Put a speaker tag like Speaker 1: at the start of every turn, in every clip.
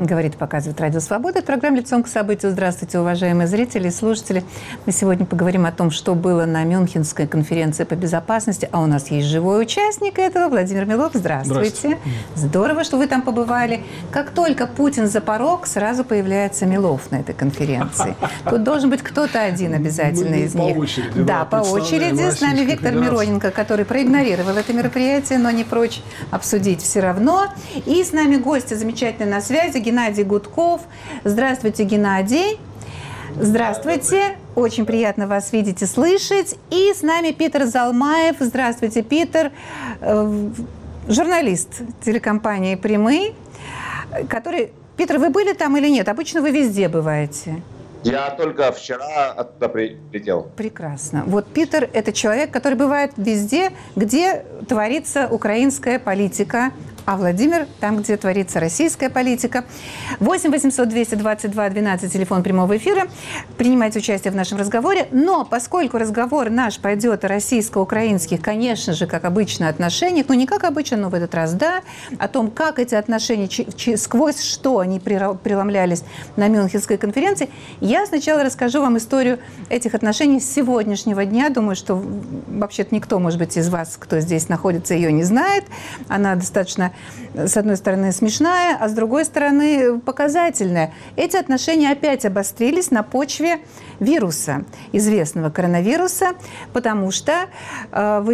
Speaker 1: Говорит и показывает Радио Свобода. Это программа «Лицом к событию». Здравствуйте, уважаемые зрители и слушатели. Мы сегодня поговорим о том, что было на Мюнхенской конференции по безопасности. А у нас есть живой участник этого, Владимир Милов. Здравствуйте. Здорово, что вы там побывали. Как только Путин за порог, сразу появляется Милов на этой конференции. Тут должен быть кто-то один обязательно из них.
Speaker 2: По очереди.
Speaker 1: Да, по очереди. С нами Виктор Мироненко, который проигнорировал это мероприятие, но не прочь обсудить все равно. И с нами гости замечательные на связи. Геннадий Гудков. Здравствуйте, Геннадий. Здравствуйте. Очень приятно вас видеть и слышать. И с нами Питер Залмаев. Здравствуйте, Питер. Журналист телекомпании «Прямые», который... Питер, вы были там или нет? Обычно вы везде бываете.
Speaker 3: Я только вчера оттуда прилетел.
Speaker 1: Прекрасно. Вот Питер – это человек, который бывает везде, где творится украинская политика, а Владимир – там, где творится российская политика. 8 800 222 12, телефон прямого эфира. Принимайте участие в нашем разговоре. Но поскольку разговор наш пойдет о российско-украинских, конечно же, как обычно, отношениях, ну, не как обычно, но в этот раз, да, о том, как эти отношения, сквозь что они преломлялись на Мюнхенской конференции, я сначала расскажу вам историю этих отношений с сегодняшнего дня. Думаю, что вообще-то никто, может быть, из вас, кто здесь находится, ее не знает. Она достаточно, с одной стороны, смешная, а с другой стороны, показательная. Эти отношения опять обострились на почве вируса, известного коронавируса, потому что в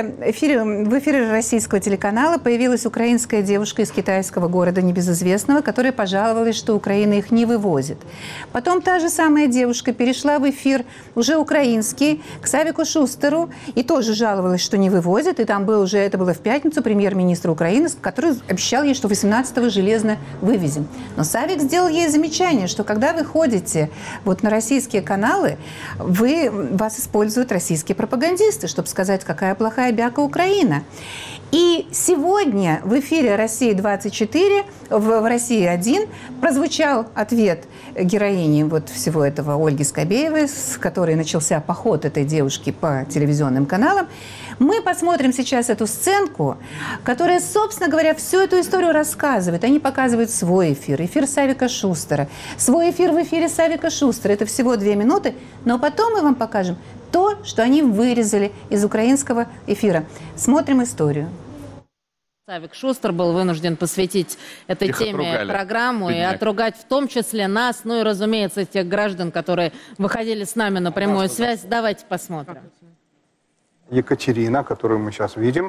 Speaker 1: эфире российского телеканала появилась украинская девушка из китайского города небезызвестного, которая пожаловалась, что Украина их не вывозит. Потом та же самая девушка перешла в эфир уже украинский к Савику Шустеру и тоже жаловалась, что не вывозит. И там был уже, это было в пятницу, премьер-министр Украины, который обещал ей, что 18-го железно вывезем. Но Савик сделал ей замечание, что когда вы ходите вот на российские каналы, вас используют российские пропагандисты, чтобы сказать, какая плохая бяка Украина. И сегодня в эфире «Россия-24», в «Россия-1» прозвучал ответ героини вот всего этого Ольги Скобеевой, с которой начался поход этой девушки по телевизионным каналам. Мы посмотрим сейчас эту сценку, которая, собственно говоря, всю эту историю рассказывает. Они показывают свой эфир, эфир Савика Шустера, свой эфир в эфире Савика Шустера. Это всего 2 минуты, но потом мы вам покажем то, что они вырезали из украинского эфира. Смотрим историю.
Speaker 4: Савик Шустер был вынужден посвятить этой теме программу и отругать в том числе нас, ну и, разумеется, тех граждан, которые выходили с нами на прямую связь. Давайте посмотрим.
Speaker 5: Екатерина, которую мы сейчас видим,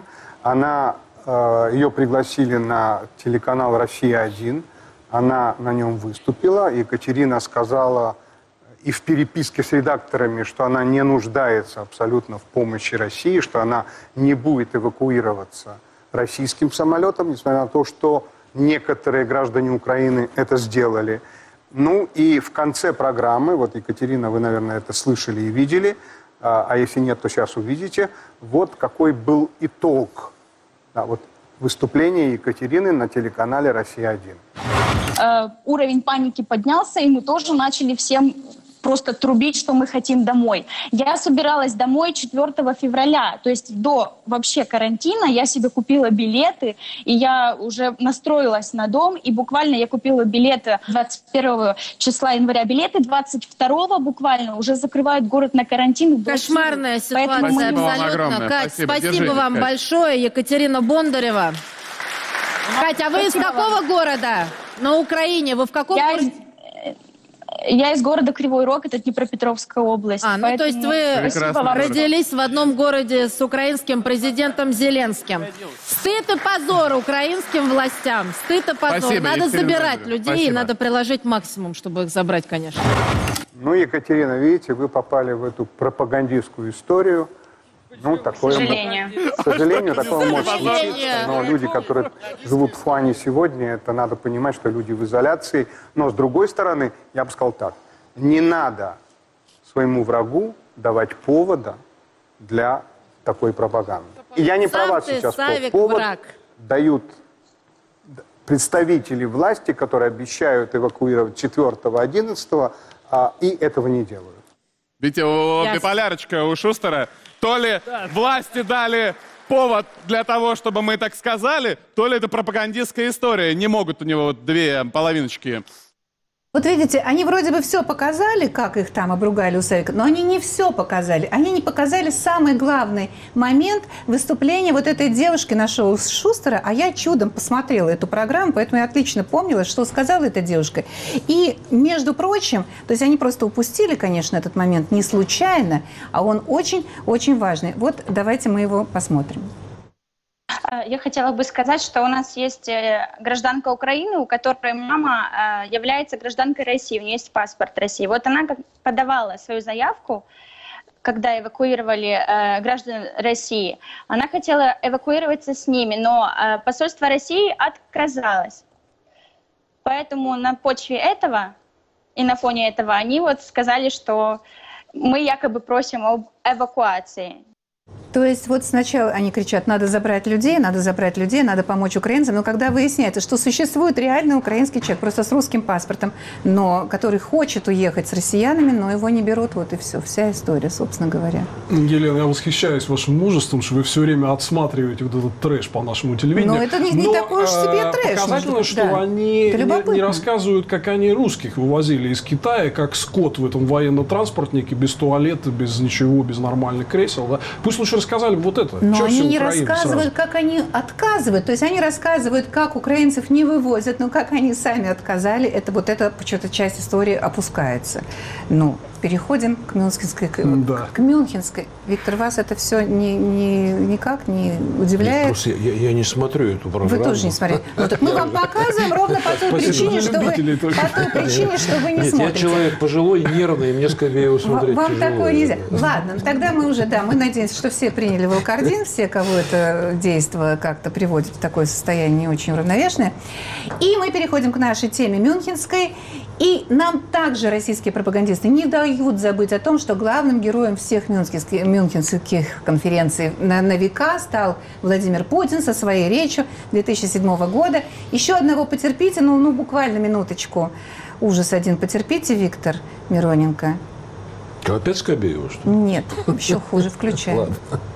Speaker 5: ее пригласили на телеканал «Россия-1», она на нем выступила. Екатерина сказала и в переписке с редакторами, что она не нуждается абсолютно в помощи России, что она не будет эвакуироваться российским самолетом, несмотря на то, что некоторые граждане Украины это сделали. Ну и в конце программы, вот, Екатерина, вы, наверное, это слышали и видели, а если нет, то сейчас увидите, вот какой был итог вот, выступления Екатерины на телеканале «Россия-1».
Speaker 6: Уровень паники поднялся, и мы тоже начали всем просто трубить, что мы хотим домой. Я собиралась домой 4 февраля, то есть до вообще карантина я себе купила билеты, и я уже настроилась на дом, и буквально я купила билеты 21 числа января билеты, 22 буквально уже закрывают город на карантин.
Speaker 4: Кошмарная ситуация, абсолютно. Кать, спасибо вам большое. Екатерина Бондарева. Катя, а вы из какого города на Украине? Вы в каком городе?
Speaker 6: Я из города Кривой Рог, это Днепропетровская область.
Speaker 4: Ну то есть вы родились в одном городе с украинским президентом Зеленским. Стыд и позор украинским властям. Стыд и позор. Спасибо, надо забирать людей, и надо приложить максимум, чтобы их забрать, конечно.
Speaker 5: Ну, Екатерина, видите, вы попали в эту пропагандистскую историю. Ну, такое, к сожалению, такое может случиться. Но люди, которые живут в плане сегодня, это надо понимать, что люди в изоляции. Но, с другой стороны, я бы сказал так. Не надо своему врагу давать повода для такой пропаганды. И я не про вас сейчас. Повод дают представители власти, которые обещают эвакуировать 4-11, и этого не делают.
Speaker 2: Видите, биполярочка у Шустера. То ли власти дали повод для того, чтобы мы так сказали, то ли это пропагандистская история. Не могут у него вот две половиночки.
Speaker 1: Вот видите, они вроде бы все показали, как их там обругали у Савика, но они не все показали. Они не показали самый главный момент выступления вот этой девушки на шоу Шустера, а я чудом посмотрела эту программу, поэтому я отлично помнила, что сказала эта девушка. И, между прочим, то есть они просто упустили, конечно, этот момент не случайно, а он очень-очень важный. Вот давайте мы его посмотрим.
Speaker 6: Я хотела бы сказать, что у нас есть гражданка Украины, у которой мама является гражданкой России, у нее есть паспорт России. Вот она подавала свою заявку, когда эвакуировали граждан России. Она хотела эвакуироваться с ними, но посольство России отказалось. Поэтому на почве этого и на фоне этого они вот сказали, что мы якобы просим об эвакуации.
Speaker 1: То есть вот сначала они кричат, надо забрать людей, надо помочь украинцам, но когда выясняется, что существует реальный украинский человек, просто с русским паспортом, но который хочет уехать с россиянами, но его не берут, вот и все, вся история, собственно говоря.
Speaker 7: Елена, я восхищаюсь вашим мужеством, что вы все время отсматриваете вот этот трэш по нашему телевидению.
Speaker 1: Но это не такой уж себе трэш.
Speaker 7: Показательно, что они не рассказывают, как они русских вывозили из Китая, как скот в этом военно-транспортнике, без туалета, без ничего, без нормальных кресел. Да? Пусть лучше рассказали вот это.
Speaker 1: Но они не рассказывают, как они отказывают. То есть они рассказывают, как украинцев не вывозят, но как они сами отказали. Это вот эта почему-то часть истории опускается. Ну, переходим к Мюнхенской.
Speaker 7: Да.
Speaker 1: К Мюнхенской. Виктор, вас это все никак не удивляет?
Speaker 8: Нет, просто я не смотрю эту программу.
Speaker 1: Вы тоже не смотрите. Ну, так мы вам показываем ровно по той причине, что вы не смотрите.
Speaker 8: Я человек пожилой, нервный, мне скорее его смотреть
Speaker 1: вам
Speaker 8: тяжело.
Speaker 1: Такое нельзя. Ладно, тогда мы уже, мы надеемся, что все приняли Валкардин, все, кого это действие как-то приводит в такое состояние не очень уравновешенное. И мы переходим к нашей теме Мюнхенской. И нам также российские пропагандисты не дают забыть о том, что главным героем всех мюнхенских конференций на века стал Владимир Путин со своей речью 2007 года. Еще одного потерпите, буквально минуточку. Ужас один потерпите, Виктор Мироненко.
Speaker 8: Опять Скобеева, что ли?
Speaker 1: Нет, еще хуже, включаем.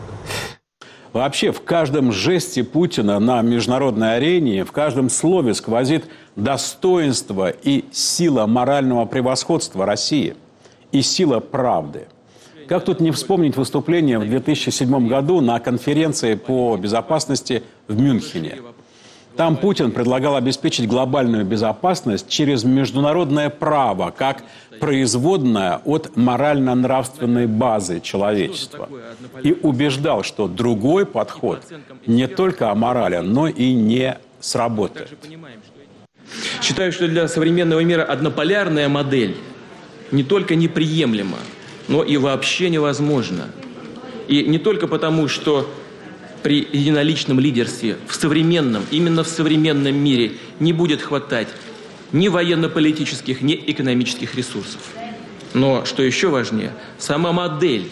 Speaker 9: Вообще в каждом жесте Путина на международной арене, в каждом слове сквозит достоинство и сила морального превосходства России и сила правды. Как тут не вспомнить выступление в 2007 году на конференции по безопасности в Мюнхене? Там Путин предлагал обеспечить глобальную безопасность через международное право, как производное от морально-нравственной базы человечества. И убеждал, что другой подход не только аморален, но и не сработает.
Speaker 10: Считаю, что для современного мира однополярная модель не только неприемлема, но и вообще невозможна. И не только потому, что при единоличном лидерстве именно в современном мире не будет хватать ни военно-политических, ни экономических ресурсов. Но, что еще важнее, сама модель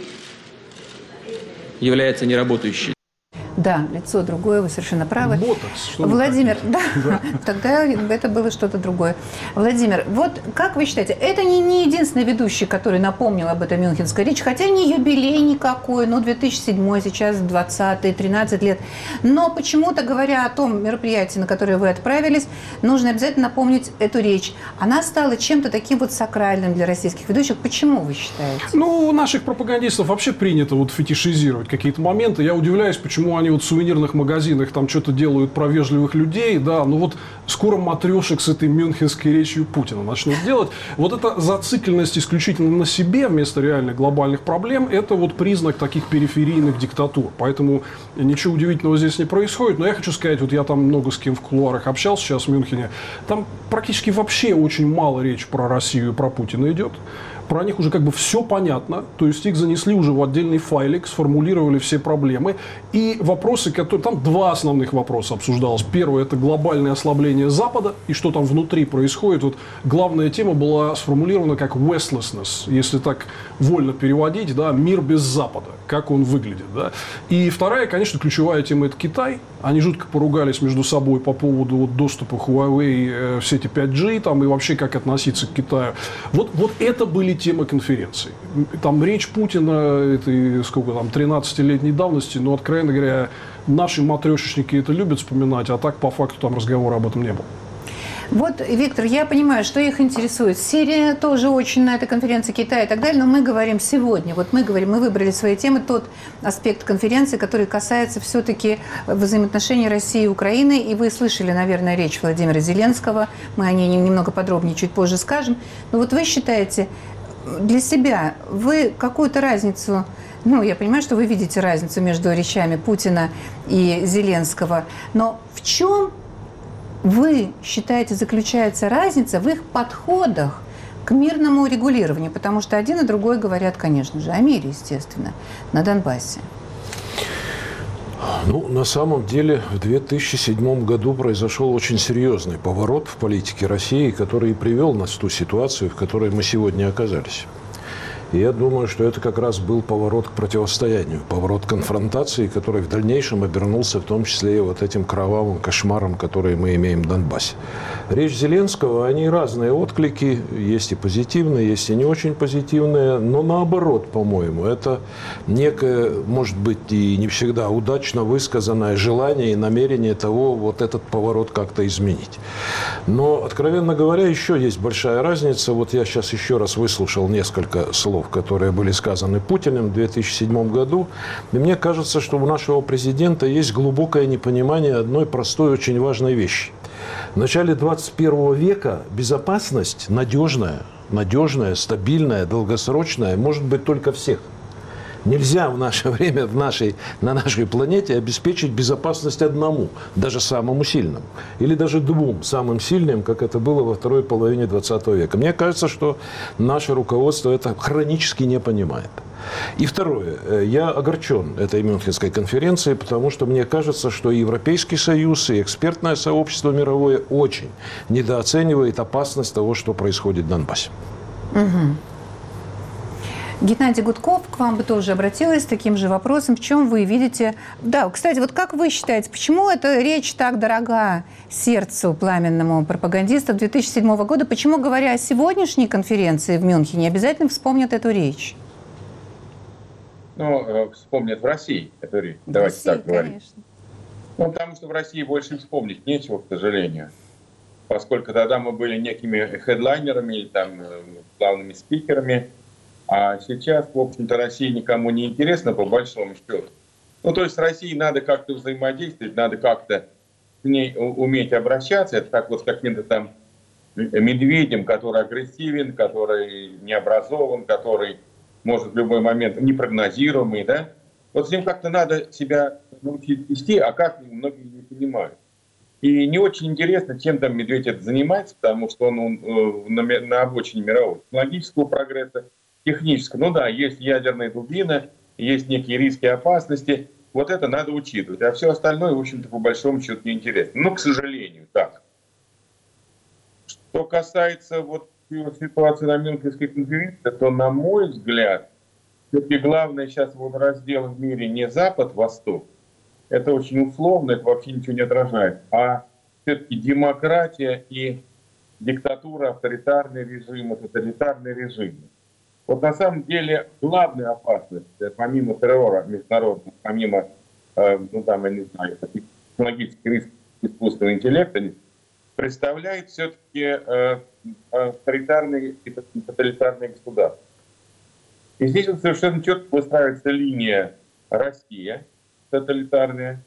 Speaker 10: является неработающей.
Speaker 1: Да, лицо другое, вы совершенно правы.
Speaker 7: Ботокс, что
Speaker 1: Владимир, тогда это было что-то другое. Владимир, вот как вы считаете, это не единственный ведущий, который напомнил об этой мюнхенской речи, хотя не юбилей никакой, 2007, сейчас 20-й, 13 лет. Но почему-то, говоря о том мероприятии, на которое вы отправились, нужно обязательно напомнить эту речь. Она стала чем-то таким вот сакральным для российских ведущих. Почему вы считаете?
Speaker 7: У наших пропагандистов вообще принято фетишизировать какие-то моменты. Я удивляюсь, почему они в сувенирных магазинах там что-то делают про вежливых людей, да, скоро матрешек с этой мюнхенской речью Путина начнут делать. Вот эта зацикленность исключительно на себе вместо реальных глобальных проблем, это признак таких периферийных диктатур. Поэтому ничего удивительного здесь не происходит. Но я хочу сказать, я там много с кем в кулуарах общался сейчас в Мюнхене, там практически вообще очень мало речи про Россию и про Путина идет. Про них уже все понятно, то есть их занесли уже в отдельный файлик, сформулировали все проблемы. И вопросы, там два основных вопроса обсуждалось. Первое – это глобальное ослабление Запада и что там внутри происходит. Главная тема была сформулирована как «westlessness», если так вольно переводить, да, мир без Запада, как он выглядит. Да. И вторая, конечно, ключевая тема – это Китай. Они жутко поругались между собой по поводу вот доступа Huawei в сети 5G там, и вообще как относиться к Китаю. Вот это были темы конференции. Там речь Путина, это сколько там, 13-летней давности, но, откровенно говоря, наши матрешечники это любят вспоминать, а так по факту там разговора об этом не было.
Speaker 1: Вот, Виктор, я понимаю, что их интересует. Сирия тоже очень на этой конференции, Китай и так далее, но мы говорим сегодня, мы выбрали свои темы, тот аспект конференции, который касается все-таки взаимоотношений России и Украины. И вы слышали, наверное, речь Владимира Зеленского, мы о ней немного подробнее чуть позже скажем. Но вот вы считаете, для себя вы какую-то разницу... я понимаю, что вы видите разницу между речами Путина и Зеленского, но в чем... вы считаете, заключается разница в их подходах к мирному урегулированию? Потому что один и другой говорят, конечно же, о мире, естественно, на Донбассе.
Speaker 8: На самом деле в 2007 году произошел очень серьезный поворот в политике России, который и привел нас в ту ситуацию, в которой мы сегодня оказались. И я думаю, что это как раз был поворот к противостоянию, поворот к конфронтации, который в дальнейшем обернулся в том числе и вот этим кровавым кошмаром, который мы имеем в Донбассе. Речь Зеленского, они разные отклики, есть и позитивные, есть и не очень позитивные, но наоборот, по-моему, это некое, может быть, и не всегда удачно высказанное желание и намерение того, вот этот поворот как-то изменить. Но, откровенно говоря, еще есть большая разница. Вот я сейчас еще раз выслушал несколько слов, которые были сказаны Путиным в 2007 году. И мне кажется, что у нашего президента есть глубокое непонимание одной простой, очень важной вещи. В начале 21 века безопасность надежная, стабильная, долгосрочная может быть только всех. Нельзя в наше время на нашей планете обеспечить безопасность одному, даже самому сильному. Или даже двум самым сильным, как это было во второй половине 20 века. Мне кажется, что наше руководство это хронически не понимает. И второе. Я огорчен этой Мюнхенской конференцией, потому что мне кажется, что и Европейский Союз, и экспертное сообщество мировое очень недооценивает опасность того, что происходит в Донбассе.
Speaker 1: Геннадий Гудков к вам бы тоже обратилась с таким же вопросом. В чем вы видите... Да, кстати, вот как вы считаете, почему эта речь так дорога сердцу пламенному пропагандиста 2007 года? Почему, говоря о сегодняшней конференции в Мюнхене, обязательно вспомнят эту речь?
Speaker 11: Вспомнят в России эту речь. Давайте так говорить. Потому что в России больше вспомнить нечего, к сожалению. Поскольку тогда мы были некими хедлайнерами или главными спикерами. А сейчас, в общем-то, Россия никому не интересна, по большому счету. То есть России надо как-то взаимодействовать, надо как-то с ней уметь обращаться. Это как вот с каким-то медведем, который агрессивен, который необразован, который может в любой момент непрогнозируемый, да? Вот с ним как-то надо себя научить вести, а как многие не понимают. И не очень интересно, чем там медведь это занимается, потому что он на обочине мирового технологического прогресса, технического. Есть ядерная дубина, есть некие риски и опасности. Вот это надо учитывать. А все остальное, в общем-то, по большому счету неинтересно. К сожалению, так. Что касается ситуации на Мюнхенской конференции, то, на мой взгляд, все-таки главное сейчас раздел в мире не Запад-Восток. Это очень условно, это вообще ничего не отражает. А все-таки демократия и диктатура, авторитарный режим, тоталитарный режим. На самом деле главная опасность, помимо террора международного, помимо, технологических рисков искусственного интеллекта, представляет все-таки авторитарные и тоталитарные государства. И здесь совершенно четко выстраивается линия Россия, тоталитарная,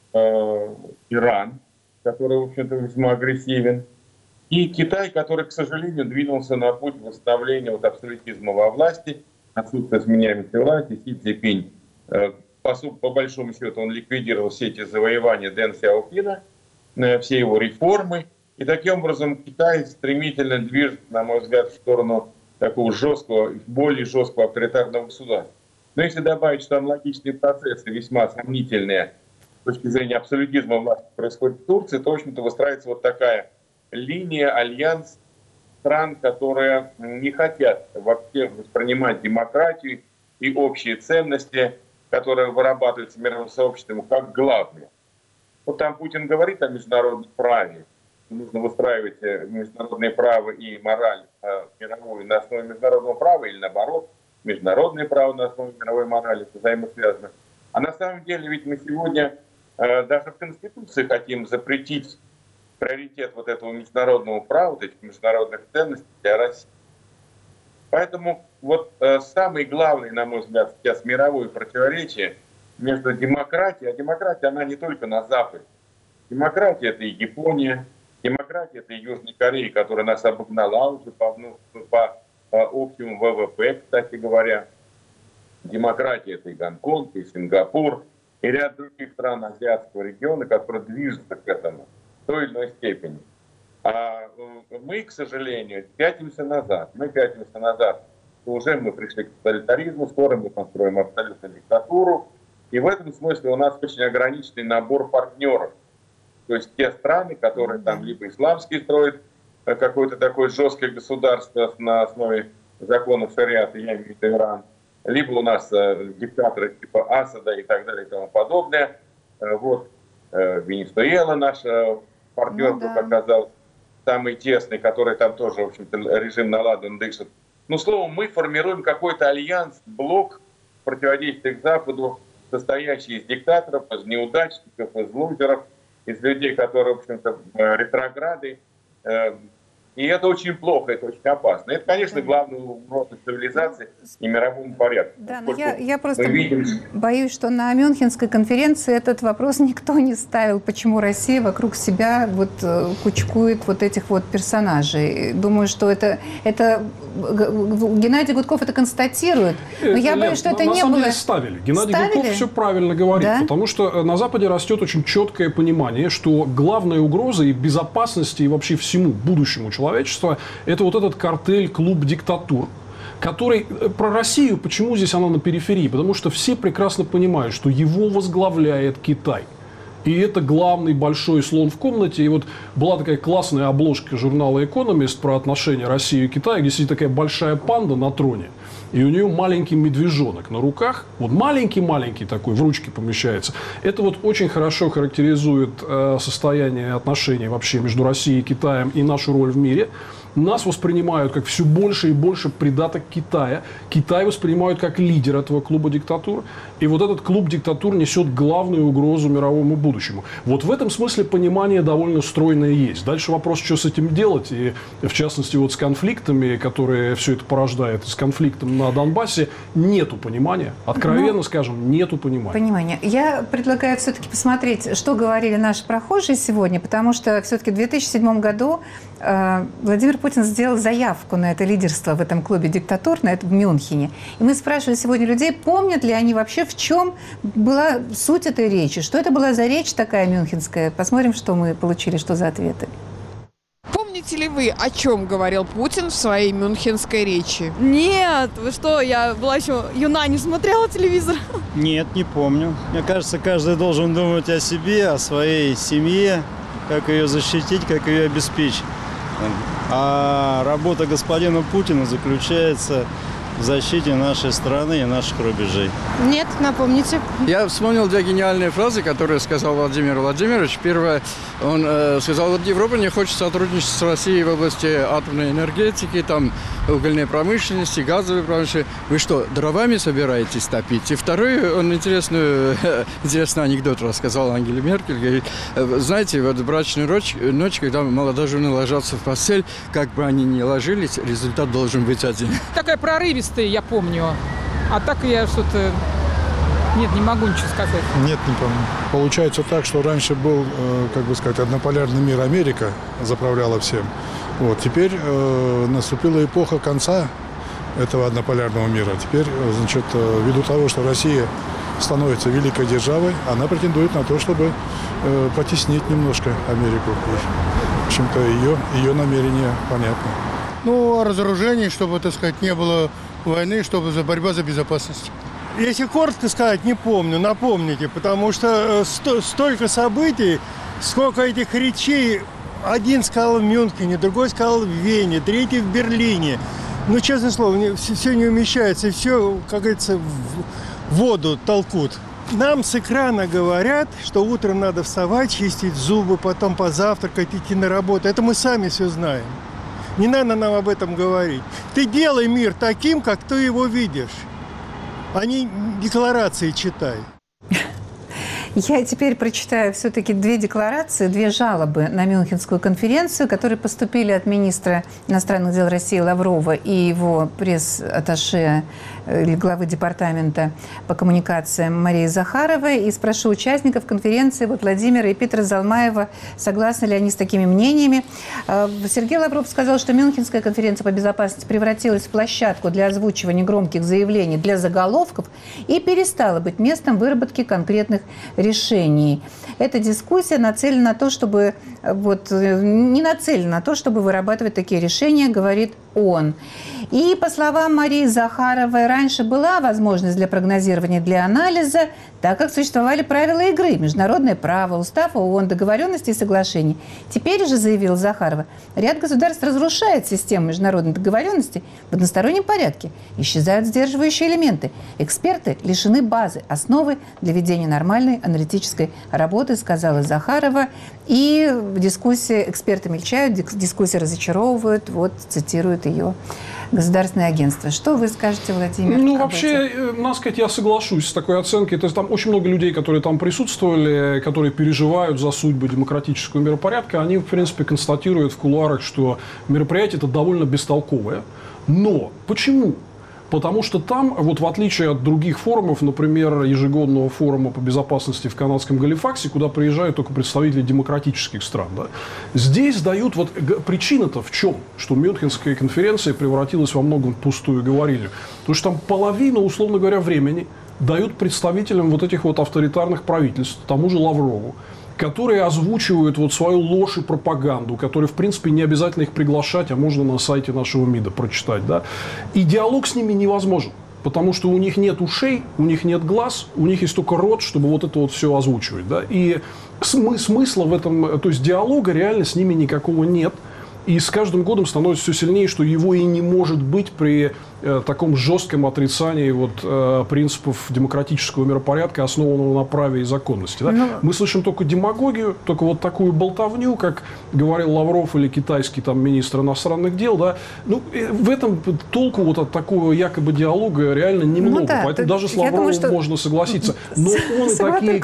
Speaker 11: Иран, который, в общем-то, весьма агрессивен, и Китай, который, к сожалению, двинулся на путь восстановления абсолютизма во власти, отсутствие сменяемости власти. Си Цзиньпинь, по большому счету, он ликвидировал все эти завоевания Дэн Сяопина, все его реформы. И таким образом Китай стремительно движется, на мой взгляд, в сторону такого более жесткого авторитарного государства. Но если добавить, что аналогичные процессы весьма сомнительные с точки зрения абсолютизма власти происходят в Турции, то, в общем-то, выстраивается такая линия, альянс стран, которые не хотят вообще воспринимать демократию и общие ценности, которые вырабатываются мировым сообществом, как главные. Вот там Путин говорит о международном праве. Нужно выстраивать международное право и мораль мировую на основе международного права или наоборот, международное право на основе мировой морали, это взаимосвязано. А на самом деле ведь мы сегодня даже в Конституции хотим запретить приоритет вот этого международного права, вот этих международных ценностей для России. Поэтому вот самое главное, на мой взгляд, сейчас мировое противоречие между демократией, а демократия, она не только на Западе. Демократия — это и Япония, демократия — это и Южная Корея, которая нас обогнала уже по общему ВВП, кстати говоря. Демократия — это и Гонконг, и Сингапур, и ряд других стран азиатского региона, которые движутся к этому в той или иной степени. А мы, к сожалению, пятимся назад. Уже мы пришли к тоталитаризму, скоро мы построим абсолютную диктатуру. И в этом смысле у нас очень ограниченный набор партнеров. То есть те страны, которые там либо исламские строят какое-то такое жесткое государство на основе законов шариата, я имею в виду Иран, либо у нас диктаторы типа Асада и так далее и тому подобное. Вот Венесуэла наш партнер, как оказался, самый тесный, который там тоже, в общем-то, режим наладан дышит. Ну, словом, мы формируем какой-то альянс, блок противодействия к Западу, состоящий из диктаторов, из неудачников, из лузеров, из людей, которые, в общем-то, ретрограды. И это очень плохо, это очень опасно. Это, конечно, главная угроза цивилизации и мировому порядку.
Speaker 1: Да, но я просто боюсь, что на Мюнхенской конференции этот вопрос никто не ставил, почему Россия вокруг себя вот кучкует вот этих вот персонажей. Думаю, что это Геннадий Гудков это констатирует, но я боюсь, что это не было... На
Speaker 7: самом деле ставили. Геннадий Гудков все правильно говорит, да? Потому что на Западе растет очень четкое понимание, что главная угроза и безопасности, и вообще всему будущему человечества – это вот этот картель, клуб диктатур, который про Россию, почему здесь она на периферии? Потому что все прекрасно понимают, что его возглавляет Китай. И это главный большой слон в комнате. И вот была такая классная обложка журнала «Экономист» про отношения России и Китая, где сидит такая большая панда на троне. И у нее маленький медвежонок на руках. Вот маленький-маленький такой, в ручке помещается. Это вот очень хорошо характеризует состояние отношений вообще между Россией и Китаем и нашу роль в мире. Нас воспринимают как все больше и больше придаток Китая. Китай воспринимают как лидер этого клуба диктатур. И вот этот клуб диктатур несет главную угрозу мировому будущему. Вот в этом смысле понимание довольно стройное есть. Дальше вопрос, что с этим делать. И в частности вот с конфликтами, которые все это порождает, с конфликтом на Донбассе, нету понимания. Откровенно скажем, нету понимания.
Speaker 1: Я предлагаю все-таки посмотреть, что говорили наши прохожие сегодня, потому что все-таки в 2007 году Владимир Путин сделал заявку на это лидерство в этом клубе диктатур, на этом в Мюнхене. И мы спрашивали сегодня людей, помнят ли они вообще, в чем была суть этой речи, что это была за речь такая мюнхенская. Посмотрим, что мы получили, что за ответы.
Speaker 12: Помните ли вы, о чем говорил Путин в своей мюнхенской речи?
Speaker 13: Нет, вы что, я была еще юна, не смотрела телевизор.
Speaker 14: Нет, не помню. Мне кажется, каждый должен думать о себе, о своей семье, как ее защитить, как ее обеспечить. А работа господина Путина заключается в защите нашей страны и наших рубежей.
Speaker 12: Нет, напомните.
Speaker 15: Я вспомнил две гениальные фразы, которые сказал Владимир Владимирович. Первое, он сказал, вот Европа не хочет сотрудничать с Россией в области атомной энергетики, там, угольной промышленности, газовой промышленности. Вы что, дровами собираетесь топить? И второй, он интересный анекдот рассказал Ангеле Меркель. Говорит, знаете, вот брачную ночь, когда молодожены ложатся в постель, как бы они ни ложились, результат должен быть один.
Speaker 16: Такая прорывистая, я помню. А так я что-то... Нет, не могу ничего сказать.
Speaker 17: Нет, не помню. Получается так, что раньше был, как бы сказать, однополярный мир, Америка заправляла всем. Вот, теперь наступила эпоха конца этого однополярного мира. Теперь, значит, ввиду того, что Россия становится великой державой, она претендует на то, чтобы потеснить немножко Америку. И, в общем-то, ее намерения понятны.
Speaker 18: Ну, разоружение, чтобы, так сказать, не было войны, чтобы борьба за безопасность. Если коротко сказать, не помню, напомните, потому что столько событий, сколько этих речей. Один сказал в Мюнхене, другой сказал в Вене, третий в Берлине. Ну, честное слово, все не умещается, все, как говорится, в воду толкут. нам с экрана говорят, что утром надо вставать, чистить зубы, потом позавтракать, идти на работу. Это мы сами все знаем. Не надо нам об этом говорить. Ты делай мир таким, как ты его видишь, а не декларации читай.
Speaker 1: Я теперь прочитаю все-таки две декларации, две жалобы на Мюнхенскую конференцию, которые поступили от министра иностранных дел России Лаврова и его пресс-атташе или главы департамента по коммуникациям Марии Захаровой. И спрошу участников конференции, вот Владимира и Питера Залмаева, согласны ли они с такими мнениями. Сергей Лавров сказал, что Мюнхенская конференция по безопасности превратилась в площадку для озвучивания громких заявлений, для заголовков и перестала быть местом выработки конкретных решений. Эта дискуссия нацелена на то, чтобы не нацелена на то, чтобы вырабатывать такие решения, говорит он. И, по словам Марии Захаровой, раньше была возможность для прогнозирования, для анализа, так как существовали правила игры, международное право, устав ООН, договоренности и соглашений. Теперь же, заявила Захарова, ряд государств разрушает систему международной договоренности в одностороннем порядке. Исчезают сдерживающие элементы. Эксперты лишены базы, основы для ведения нормальной аналитической работы, сказала Захарова. И в дискуссии эксперты мельчают, дискуссии разочаровывают. Вот цитирует ее государственное агентство. Что вы скажете, Владимир?
Speaker 7: Ну, вообще, надо сказать, я соглашусь с такой оценкой. То есть там очень много людей, которые там присутствовали, которые переживают за судьбу демократического миропорядка, они, в принципе, констатируют в кулуарах, что мероприятие это довольно бестолковое. Но почему? Потому что там, вот в отличие от других форумов, например, ежегодного форума по безопасности в канадском Галифаксе, куда приезжают только представители демократических стран, да, здесь дают, вот причина-то в чем, что Мюнхенская конференция превратилась во многом в пустую говорильню. Потому что там половину, условно говоря, времени дают представителям вот этих вот авторитарных правительств, тому же Лаврову, которые озвучивают вот свою ложь и пропаганду, которые, в принципе, не обязательно их приглашать, а можно на сайте нашего МИДа прочитать. Да? И диалог с ними невозможен, потому что у них нет ушей, у них нет глаз, у них есть только рот, чтобы вот это вот все озвучивать. Да? И смысла в этом, то есть диалога реально с ними никакого нет. И с каждым годом становится все сильнее, что его и не может быть при таком жестком отрицании вот, принципов демократического миропорядка, основанного на праве и законности. Да? Мы слышим только демагогию, только вот такую болтовню, как говорил Лавров или китайский там, министр иностранных дел. Да? Ну, в этом толку вот от такого якобы диалога реально немного. Ну, да, поэтому даже с Лавровым можно согласиться. Но он и такие,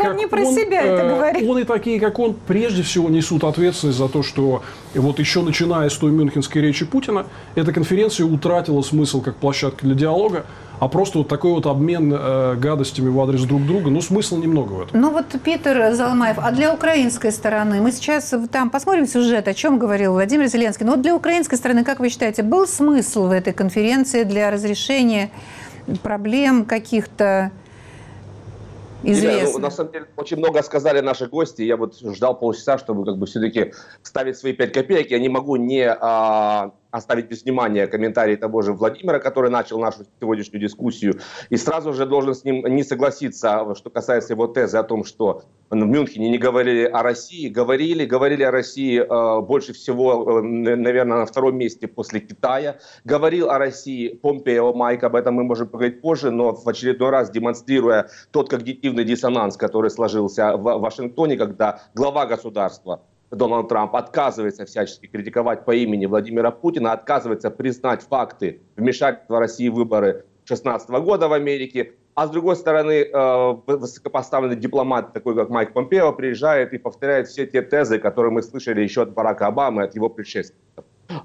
Speaker 7: как он, прежде всего несут ответственность за то, что вот еще начиная с той мюнхенской речи Путина, эта конференция утратила смысл как площадка для диалога, а просто вот такой вот обмен гадостями в адрес друг друга, ну, смысла немного в этом.
Speaker 1: Ну, вот Питер Залмаев, а для украинской стороны, мы сейчас там посмотрим сюжет, о чем говорил Владимир Зеленский, но вот для украинской стороны, как вы считаете, был смысл в этой конференции для разрешения проблем каких-то известных?
Speaker 3: На самом деле, очень много сказали наши гости. Я вот ждал полчаса, чтобы как бы все-таки ставить свои 5 копеек. Я не могу не оставить без внимания комментарии того же Владимира, который начал нашу сегодняшнюю дискуссию. И сразу же должен с ним не согласиться, что касается его тезы о том, что в Мюнхене не говорили о России. Говорили о России больше всего, наверное, на втором месте после Китая. Говорил о России Помпео, Майк, об этом мы можем поговорить позже, но в очередной раз демонстрируя тот когнитивный диссонанс, который сложился в Вашингтоне, когда глава государства Дональд Трамп отказывается всячески критиковать по имени Владимира Путина, отказывается признать факты вмешательства России в выборы 2016 года в Америке. А с другой стороны, высокопоставленный дипломат, такой как Майк Помпео, приезжает и повторяет все те тезы, которые мы слышали еще от Барака Обамы, от его предшественников.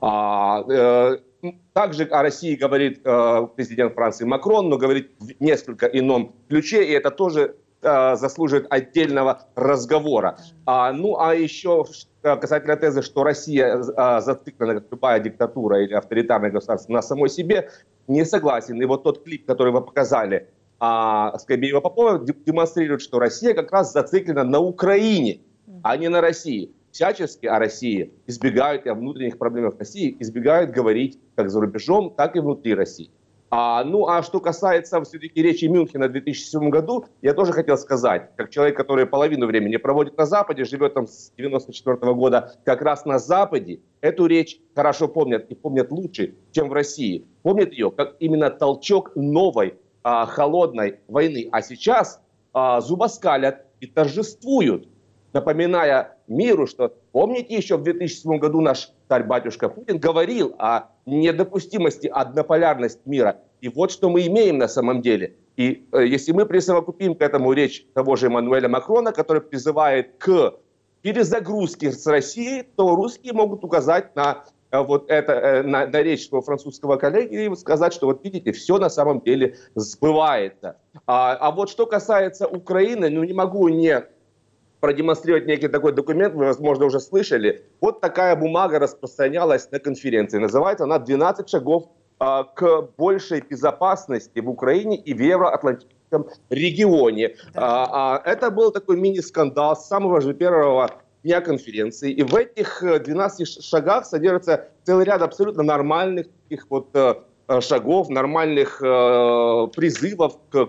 Speaker 3: Также о России говорит президент Франции Макрон, но говорит в несколько ином ключе, и это тоже заслуживает отдельного разговора. Ну, а еще касательно тезы, что Россия зациклена, как любая диктатура или авторитарное государство, на самой себе, не согласен. И вот тот клип, который вы показали, Скобеева Попова, демонстрирует, что Россия как раз зациклена на Украине, а не на России. Всячески о России избегают, и о внутренних проблемах России избегают говорить как за рубежом, так и внутри России. Ну, а что касается все-таки речи Мюнхена в 2007 году, я тоже хотел сказать, как человек, который половину времени проводит на Западе, живет там с 1994 года как раз на Западе, эту речь хорошо помнят и помнят лучше, чем в России. Помнят ее как именно толчок новой холодной войны. А сейчас зубоскалят и торжествуют, напоминая миру, что, помните, еще в 2007 году наш царь-батюшка Путин говорил о недопустимости однополярности мира. И вот что мы имеем на самом деле. И если мы присовокупим к этому речь того же Эммануэля Макрона, который призывает к перезагрузке с Россией, то русские могут указать на вот это, на речь своего французского коллеги и сказать, что вот видите, все на самом деле сбывается. А вот что касается Украины, ну не могу не продемонстрировать некий такой документ, вы, возможно, уже слышали. Вот такая бумага распространялась на конференции. Называется она «12 шагов к большей безопасности в Украине и в евроатлантическом регионе». Это был такой мини-скандал с самого же первого дня конференции. И в этих 12 шагах содержится целый ряд абсолютно нормальных таких вот шагов, нормальных призывов к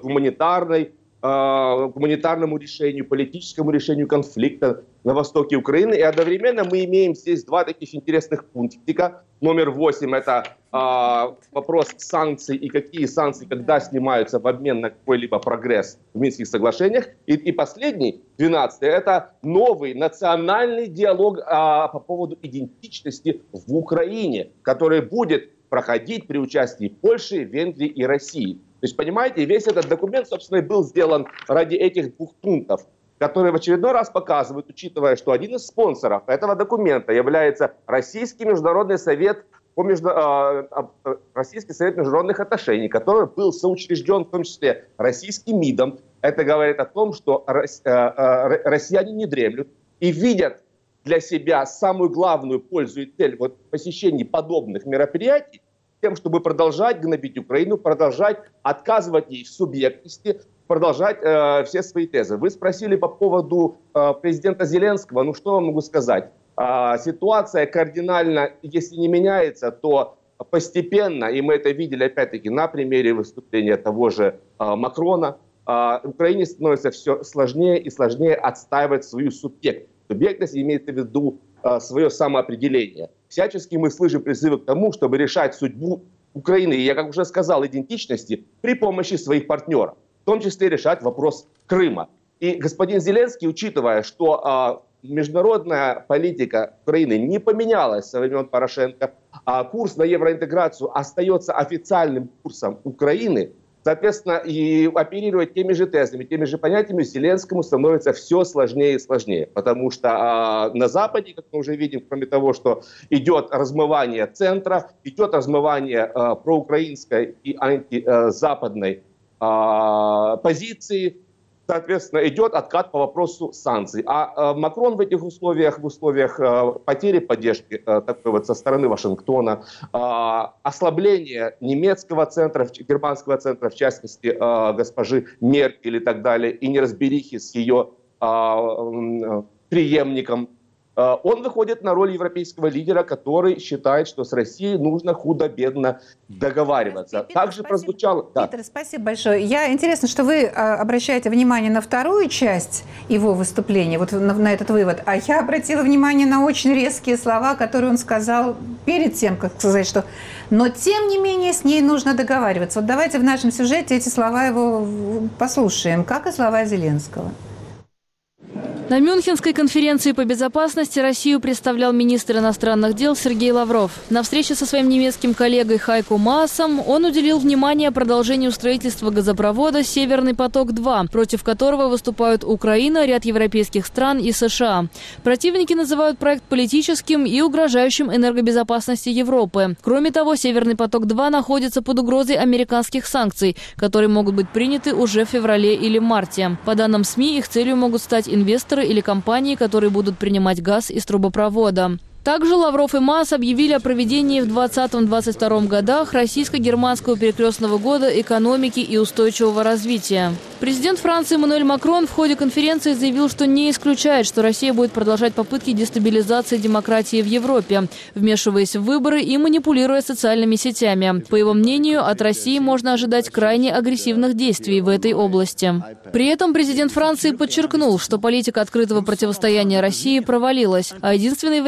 Speaker 3: гуманитарному решению, политическому решению конфликта на востоке Украины. И одновременно мы имеем здесь два таких интересных пунктика. Номер 8 – это вопрос санкций и какие санкции, когда снимаются в обмен на какой-либо прогресс в Минских соглашениях. И последний, 12 – это новый национальный диалог по поводу идентичности в Украине, который будет проходить при участии Польши, Венгрии и России. То есть, понимаете, весь этот документ, собственно, и был сделан ради этих двух пунктов, которые в очередной раз показывают, учитывая, что один из спонсоров этого документа является Российский международный совет Российский совет международных отношений, который был соучрежден в том числе российским МИДом. Это говорит о том, что россияне не дремлют и видят для себя самую главную пользу и цель вот посещения подобных мероприятий, тем, чтобы продолжать гнобить Украину, продолжать отказывать ей в субъектности, продолжать все свои тезы. Вы спросили по поводу президента Зеленского. Ну, что я могу сказать? Ситуация кардинально, если не меняется, то постепенно, и мы это видели опять-таки на примере выступления того же Макрона, Украине становится все сложнее и сложнее отстаивать свою субъектность. Субъектность имеется в виду свое самоопределение. Всячески мы слышим призывы к тому, чтобы решать судьбу Украины, и я, как уже сказал, идентичности при помощи своих партнеров, в том числе решать вопрос Крыма. И господин Зеленский, учитывая, что международная политика Украины не поменялась со времен Порошенко, а курс на евроинтеграцию остается официальным курсом Украины, соответственно, и оперировать теми же тезами, теми же понятиями Зеленскому становится все сложнее и сложнее. Потому что на Западе, как мы уже видим, кроме того, что идет размывание центра, идет размывание проукраинской и антизападной позиции, соответственно, идет откат по вопросу санкций. А Макрон в этих условиях, потери поддержки такой вот со стороны Вашингтона, ослабления немецкого центра, германского центра, в частности, госпожи Меркель и так далее, и неразберихи с ее преемником, он выходит на роль европейского лидера, который считает, что с Россией нужно худо-бедно договариваться.
Speaker 1: Питер,
Speaker 3: также прозвучало...
Speaker 1: Питер, спасибо большое. Интересно, что вы обращаете внимание на вторую часть его выступления, вот на этот вывод. А я обратила внимание на очень резкие слова, которые он сказал перед тем, как сказать, что... Но, тем не менее, с ней нужно договариваться. Вот давайте в нашем сюжете эти слова его послушаем, как и слова Зеленского.
Speaker 19: На Мюнхенской конференции по безопасности Россию представлял министр иностранных дел Сергей Лавров. На встрече со своим немецким коллегой Хайко Маасом он уделил внимание продолжению строительства газопровода «Северный поток-2», против которого выступают Украина, ряд европейских стран и США. Противники называют проект политическим и угрожающим энергобезопасности Европы. Кроме того, «Северный поток-2» находится под угрозой американских санкций, которые могут быть приняты уже в феврале или марте. По данным СМИ, их целью могут стать инвесторы или компании, которые будут принимать газ из трубопровода. Также Лавров и Маас объявили о проведении в 2020-2022 годах российско-германского перекрестного года экономики и устойчивого развития. Президент Франции Эммануэль Макрон в ходе конференции заявил, что не исключает, что Россия будет продолжать попытки дестабилизации демократии в Европе, вмешиваясь в выборы и манипулируя социальными сетями. По его мнению, от России можно ожидать крайне агрессивных действий в этой области. При этом президент Франции подчеркнул, что политика открытого противостояния России провалилась, а единственный вариант взаимодействия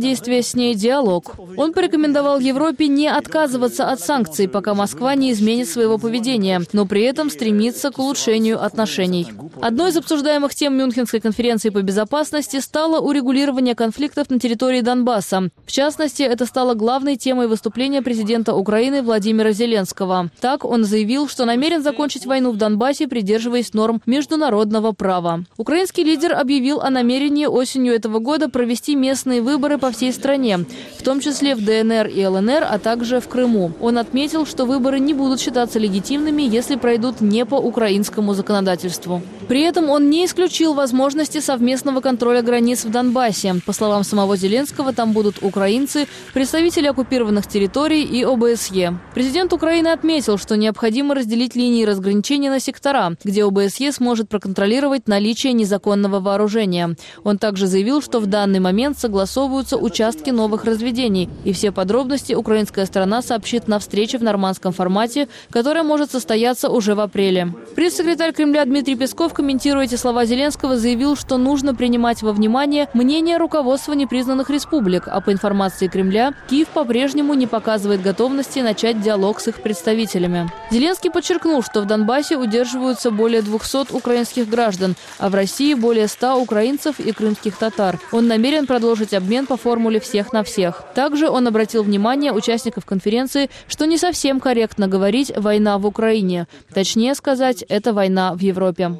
Speaker 19: взаимодействия с ней – диалог. Он порекомендовал Европе не отказываться от санкций, пока Москва не изменит своего поведения, но при этом стремиться к улучшению отношений. Одной из обсуждаемых тем Мюнхенской конференции по безопасности стало урегулирование конфликтов на территории Донбасса. В частности, это стало главной темой выступления президента Украины Владимира Зеленского. Так, он заявил, что намерен закончить войну в Донбассе, придерживаясь норм международного права. Украинский лидер объявил о намерении осенью этого года провести местные выборы по всей стране, в том числе в ДНР и ЛНР, а также в Крыму. Он отметил, что выборы не будут считаться легитимными, если пройдут не по украинскому законодательству. При этом он не исключил возможности совместного контроля границ в Донбассе. По словам самого Зеленского, там будут украинцы, представители оккупированных территорий и ОБСЕ. Президент Украины отметил, что необходимо разделить линии разграничения на сектора, где ОБСЕ сможет проконтролировать наличие незаконного вооружения. Он также заявил, что в данный момент согласовываются участки новых разведений, и все подробности украинская сторона сообщит на встрече в нормандском формате, которая может состояться уже в апреле. Пресс-секретарь Кремля Дмитрий Песков, комментируя эти слова Зеленского, заявил, что нужно принимать во внимание мнение руководства непризнанных республик, а по информации Кремля, Киев по-прежнему не показывает готовности начать диалог с их представителями. Зеленский подчеркнул, что в Донбассе удерживаются более 200 украинских граждан, а в России более 100 украинцев и крымских татар. Он намерен продолжить обмен по формуле «всех на всех». Также он обратил внимание участников конференции, что не совсем корректно говорить «война в Украине». Точнее сказать, это война в Европе.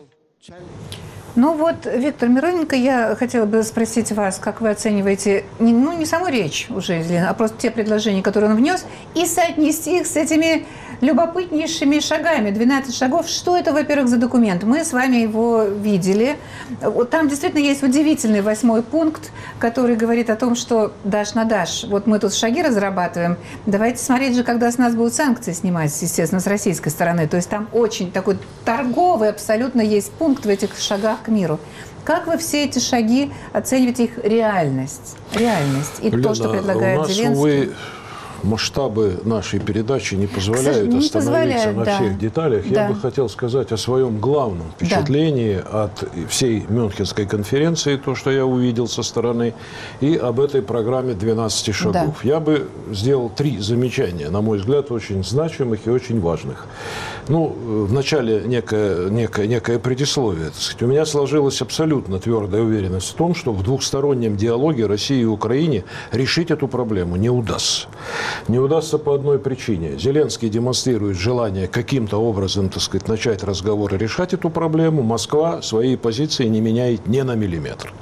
Speaker 1: Ну вот, Виктор Мироненко, я хотела бы спросить вас, как вы оцениваете, не саму речь уже, а просто те предложения, которые он внес, и соотнести их с этими любопытнейшими шагами, 12 шагов. Что это, во-первых, за документ? Мы с вами его видели. Там действительно есть удивительный 8-й пункт, который говорит о том, что дашь на дашь. Вот мы тут шаги разрабатываем. Давайте смотреть же, когда с нас будут санкции снимать, естественно, с российской стороны. То есть там очень такой торговый абсолютно есть пункт в этих шагах к миру. Как вы все эти шаги оцениваете, их реальность? И то, что предлагает Зеленский?
Speaker 8: Масштабы нашей передачи не позволяют остановиться на всех деталях. Я бы хотел сказать о своем главном впечатлении от всей Мюнхенской конференции, то, что я увидел со стороны, и об этой программе 12 шагов. Я бы сделал 3 замечания, на мой взгляд, очень значимых и очень важных. Вначале некое предисловие. Так сказать, у меня сложилась абсолютно твердая уверенность в том, что в двухстороннем диалоге России и Украине решить эту проблему не удастся. Не удастся по одной причине. Зеленский демонстрирует желание каким-то образом, так сказать, начать разговор и решать эту проблему. Москва свои позиции не меняет ни на миллиметр.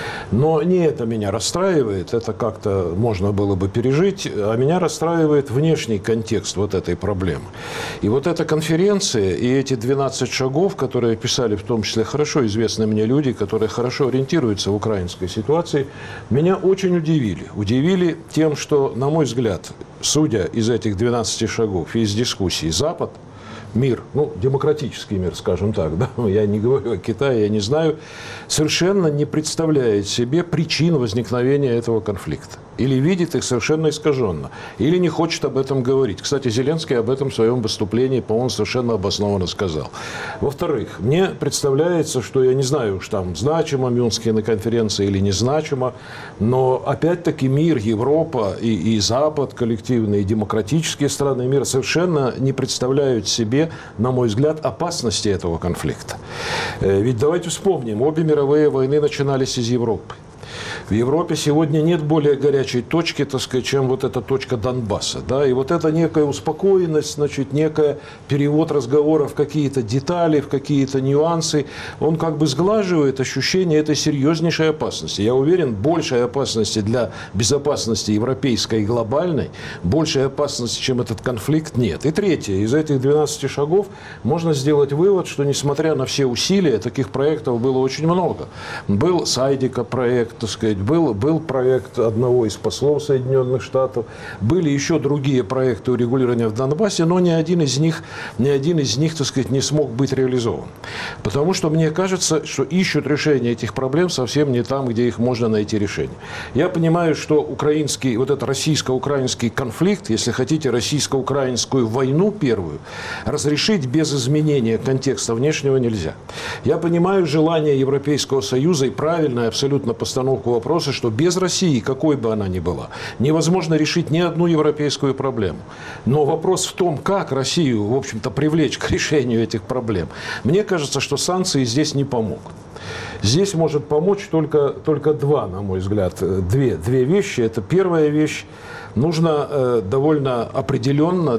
Speaker 8: Но не это меня расстраивает, это как-то можно было бы пережить, а меня расстраивает внешний контекст вот этой проблемы. И вот эта конференция и эти 12 шагов, которые писали в том числе хорошо известные мне люди, которые хорошо ориентируются в украинской ситуации, меня очень удивили. Удивили тем, что, на мой взгляд, судя из этих 12 шагов и из дискуссий, Запад, мир, демократический мир, скажем так, да, я не говорю о Китае, я не знаю, совершенно не представляет себе причин возникновения этого конфликта. Или видит их совершенно искаженно, или не хочет об этом говорить. Кстати, Зеленский об этом в своем выступлении, по-моему, совершенно обоснованно сказал. Во-вторых, мне представляется, что, я не знаю, уж там значимо Мюнхенская конференция или незначимо, но опять-таки мир, Европа и Запад коллективный, и демократические страны мира совершенно не представляют себе, на мой взгляд, опасности этого конфликта. Ведь давайте вспомним, обе мировые войны начинались из Европы. В Европе сегодня нет более горячей точки, так сказать, чем вот эта точка Донбасса. Да? И вот эта некая успокоенность, значит, некая перевод разговора в какие-то детали, в какие-то нюансы, он как бы сглаживает ощущение этой серьезнейшей опасности. Я уверен, большей опасности для безопасности европейской и глобальной, большей опасности, чем этот конфликт, нет. И третье, из этих 12 шагов можно сделать вывод, что несмотря на все усилия, таких проектов было очень много. Был Сайдика проект, так сказать, был проект одного из послов Соединенных Штатов, были еще другие проекты урегулирования в Донбассе, но ни один из них, так сказать, не смог быть реализован. Потому что мне кажется, что ищут решение этих проблем совсем не там, где их можно найти решение. Я понимаю, что украинский, вот этот российско-украинский конфликт, если хотите, российско-украинскую войну первую, разрешить без изменения контекста внешнего нельзя. Я понимаю желание Европейского Союза и правильную абсолютно постановку вопроса, что без России, какой бы она ни была, невозможно решить ни одну европейскую проблему. Но вопрос в том, как Россию, в общем-то, привлечь к решению этих проблем. Мне кажется, что санкции здесь не помогут. Здесь может помочь только два, на мой взгляд, две вещи. Это первая вещь. Нужно довольно определенно,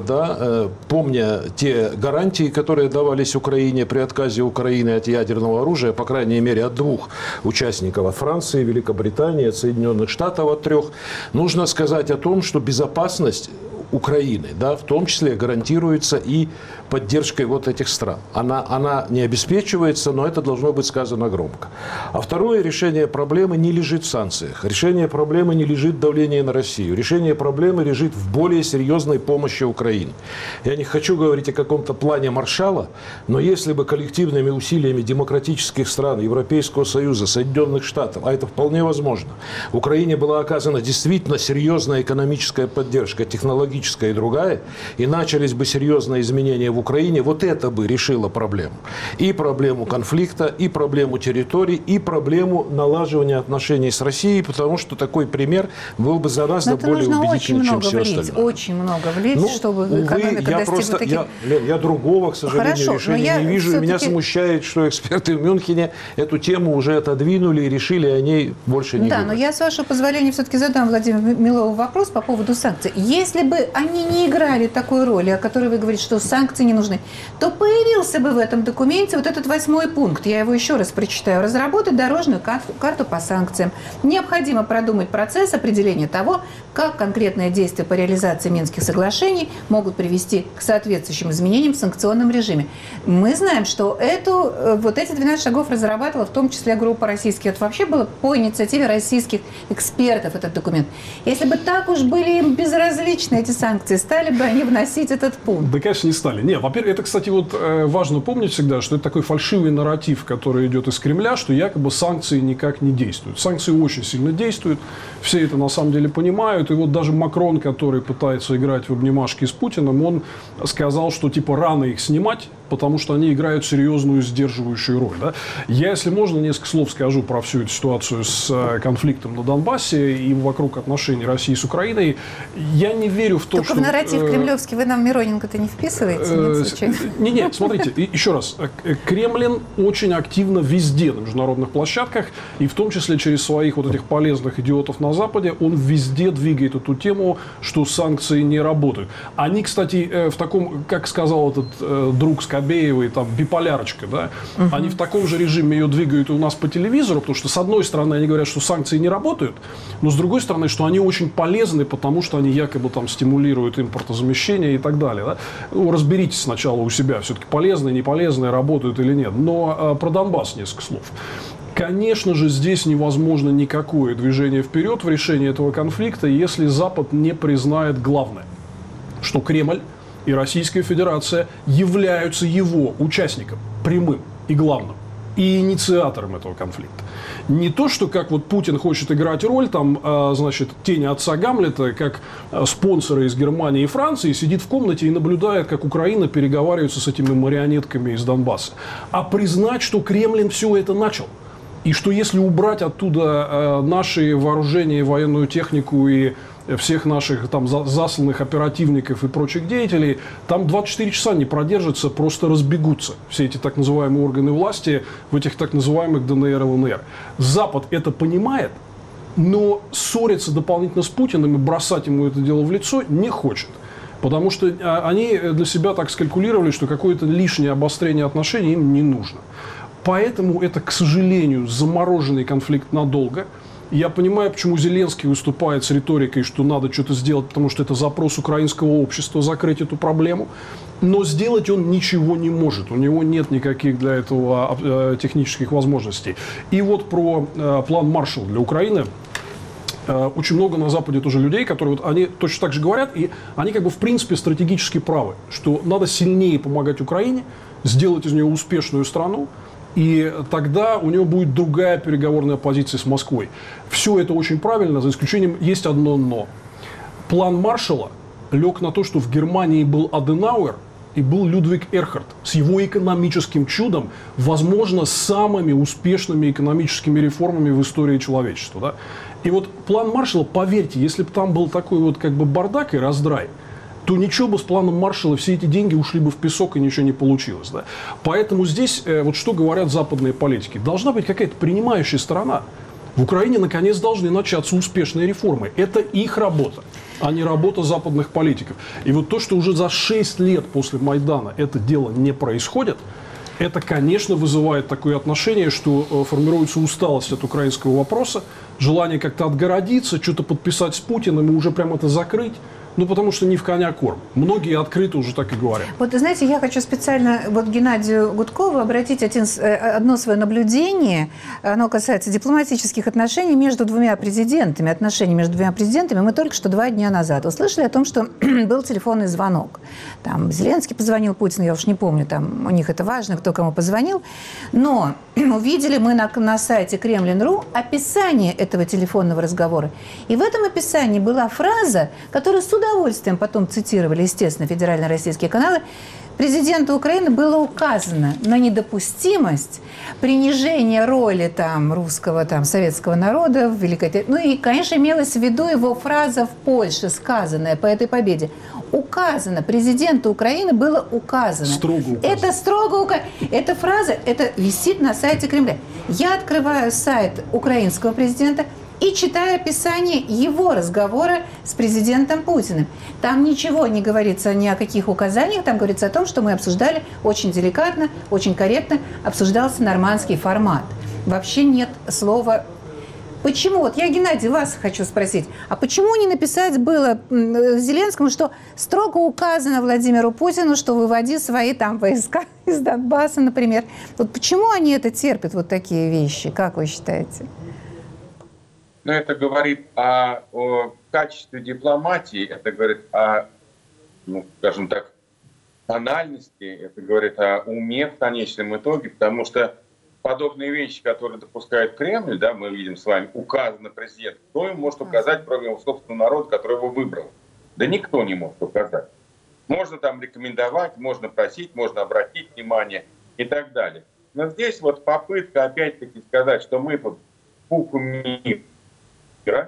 Speaker 8: помня те гарантии, которые давались Украине при отказе Украины от ядерного оружия, по крайней мере, от двух участников, от Франции, Великобритании, от Соединенных Штатов, от трех, нужно сказать о том, что безопасность Украины, в том числе гарантируется и поддержкой вот этих стран. Она не обеспечивается, но это должно быть сказано громко. А второе, решение проблемы не лежит в санкциях. Решение проблемы не лежит в давлении на Россию. Решение проблемы лежит в более серьезной помощи Украине. Я не хочу говорить о каком-то плане Маршалла, но если бы коллективными усилиями демократических стран, Европейского Союза, Соединенных Штатов, а это вполне возможно, Украине была оказана действительно серьезная экономическая поддержка, технологическая и другая, и начались бы серьезные изменения в Украине, вот это бы решило проблему. И проблему конфликта, и проблему территорий, и проблему налаживания отношений с Россией, потому что такой пример был бы гораздо более убедительный, чем все остальное.
Speaker 1: Очень много влить, чтобы экономика достигла таких...
Speaker 8: Я другого, к сожалению, решения не вижу. Меня смущает, что эксперты в Мюнхене эту тему уже отодвинули и решили о ней больше не говорить.
Speaker 1: Да, но я, с вашего позволения, все-таки задам Владимиру Милову вопрос по поводу санкций. Если бы они не играли такой роли, о которой вы говорите, что санкции не нужны, то появился бы в этом документе вот этот 8-й пункт. Я его еще раз прочитаю. Разработать дорожную карту по санкциям. Необходимо продумать процесс определения того, как конкретные действия по реализации Минских соглашений могут привести к соответствующим изменениям в санкционном режиме. Мы знаем, что эти 12 шагов разрабатывала в том числе группа российских. Это вообще было по инициативе российских экспертов этот документ. Если бы так уж были им безразличны эти санкции, стали бы они вносить этот пункт?
Speaker 7: Да, конечно, не стали. Нет, во-первых, это, кстати, важно помнить всегда, что это такой фальшивый нарратив, который идет из Кремля, что якобы санкции никак не действуют. Санкции очень сильно действуют, все это на самом деле понимают. И вот даже Макрон, который пытается играть в обнимашки с Путиным, он сказал, что типа рано их снимать, потому что они играют серьезную сдерживающую роль. Да? Я, если можно, несколько слов скажу про всю эту ситуацию с конфликтом на Донбассе и вокруг отношений России с Украиной. Я не верю в то,
Speaker 1: только
Speaker 7: что...
Speaker 1: Только в нарратив кремлевский вы нам Мироненко-то не вписываете?
Speaker 7: Нет, смотрите, еще раз. Кремлин очень активно везде на международных площадках, и в том числе через своих вот этих полезных идиотов на Западе, он везде двигает эту тему, что санкции не работают. Они, кстати, в таком, как сказал этот друг Скобеевой, там, биполярочка, да, они в таком же режиме ее двигают и у нас по телевизору, потому что, с одной стороны, они говорят, что санкции не работают, но, с другой стороны, что они очень полезны, потому что они якобы там стимулируют импортозамещение и так далее. Да? Ну, разберитесь сначала у себя, все-таки полезные, не полезные, работают или нет. Но про Донбасс несколько слов. Конечно же, здесь невозможно никакое движение вперед в решении этого конфликта, если Запад не признает главное, что Кремль и Российская Федерация являются его участником, прямым и главным, и инициатором этого конфликта. Не то, что как вот Путин хочет играть роль, там, значит, тени отца Гамлета, как спонсоры из Германии и Франции, сидит в комнате и наблюдает, как Украина переговаривается с этими марионетками из Донбасса. А признать, что Кремль все это начал. И что если убрать оттуда наши вооружения, военную технику и всех наших там засланных оперативников и прочих деятелей, там 24 часа не продержатся, просто разбегутся все эти так называемые органы власти в этих так называемых ДНР и ЛНР. Запад это понимает, но ссориться дополнительно с Путиным и бросать ему это дело в лицо не хочет. Потому что они для себя так скалькулировали, что какое-то лишнее обострение отношений им не нужно. Поэтому это, к сожалению, замороженный конфликт надолго. Я понимаю, почему Зеленский выступает с риторикой, что надо что-то сделать, потому что это запрос украинского общества закрыть эту проблему. Но сделать он ничего не может. У него нет никаких для этого технических возможностей. И вот про план Маршалла для Украины. Очень много на Западе тоже людей, которые вот, они точно так же говорят, и они как бы в принципе стратегически правы, что надо сильнее помогать Украине, сделать из нее успешную страну, и тогда у него будет другая переговорная позиция с Москвой. Все это очень правильно, за исключением есть одно «но». План Маршалла лег на то, что в Германии был Аденауэр, и был Людвиг Эрхард с его экономическим чудом, возможно, самыми успешными экономическими реформами в истории человечества. Да? И вот план Маршалла, поверьте, если бы там был такой вот как бы бардак и раздрай, то ничего бы с планом Маршалла, все эти деньги ушли бы в песок и ничего не получилось. Да? Поэтому здесь, вот что говорят западные политики, должна быть какая-то принимающая сторона. В Украине, наконец, должны начаться успешные реформы. Это их работа, а не работа западных политиков. И вот то, что уже за 6 лет после Майдана это дело не происходит, это, конечно, вызывает такое отношение, что формируется усталость от украинского вопроса, желание как-то отгородиться, что-то подписать с Путиным и уже прямо это закрыть. Ну, потому что не в коня корм. Многие открыто уже так и говорят.
Speaker 1: Вот, знаете, я хочу специально вот Геннадию Гудкову обратить одно свое наблюдение. Оно касается дипломатических отношений между двумя президентами. Отношений между двумя президентами. Мы только что 2 дня назад услышали о том, что был телефонный звонок. Там Зеленский позвонил Путину, я уж не помню, там у них это важно, кто кому позвонил. Но увидели мы на сайте Kremlin.ru описание этого телефонного разговора. И в этом описании была фраза, которую с удовольствием потом цитировали, естественно, федеральные российские каналы. Президенту Украины было указано на недопустимость принижения роли русского, советского народа в Великой Отечественной. Ну и, конечно, имелась в виду его фраза в Польше, сказанная по этой победе. Указано, президенту Украины было указано.
Speaker 7: Строго указано.
Speaker 1: Это строго указано. Эта фраза, это висит на сайте Кремля. Я открываю сайт украинского президента и читаю описание его разговора с президентом Путиным. Там ничего не говорится ни о каких указаниях, там говорится о том, что мы обсуждали очень деликатно, очень корректно, обсуждался нормандский формат. Вообще нет слова. Почему? Вот я, Геннадий, вас хочу спросить. А почему не написать было Зеленскому, что строго указано Владимиру Путину, что выводи свои войска из Донбасса, например? Вот почему они это терпят, вот такие вещи? Как вы считаете?
Speaker 11: Но это говорит о качестве дипломатии, это говорит о, скажем так, тональности, это говорит о уме в конечном итоге, потому что подобные вещи, которые допускает Кремль, да, мы видим с вами, указано президент, кто им может указать, кроме его собственного народа, который его выбрал? Да никто не может указать. Можно рекомендовать, можно просить, можно обратить внимание и так далее. Но здесь вот попытка опять-таки сказать, что мы тут пупу мира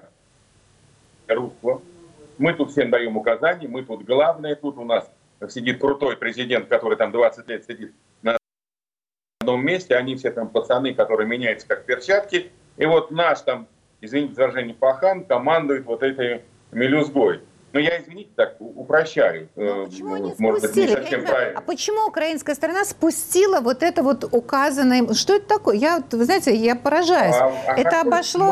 Speaker 11: русского, мы тут всем даем указания, мы тут главные, тут у нас сидит крутой президент, который 20 лет сидит на одном месте, они все пацаны, которые меняются как перчатки, и вот наш извините за выражение, пахан командует вот этой мелюзгой. Но я, извините, так упрощаю.
Speaker 1: Почему они
Speaker 11: может быть, не совсем
Speaker 1: правильно. А почему украинская сторона спустила вот это вот указанное? Что это такое? Вы знаете, я поражаюсь. Это обошло...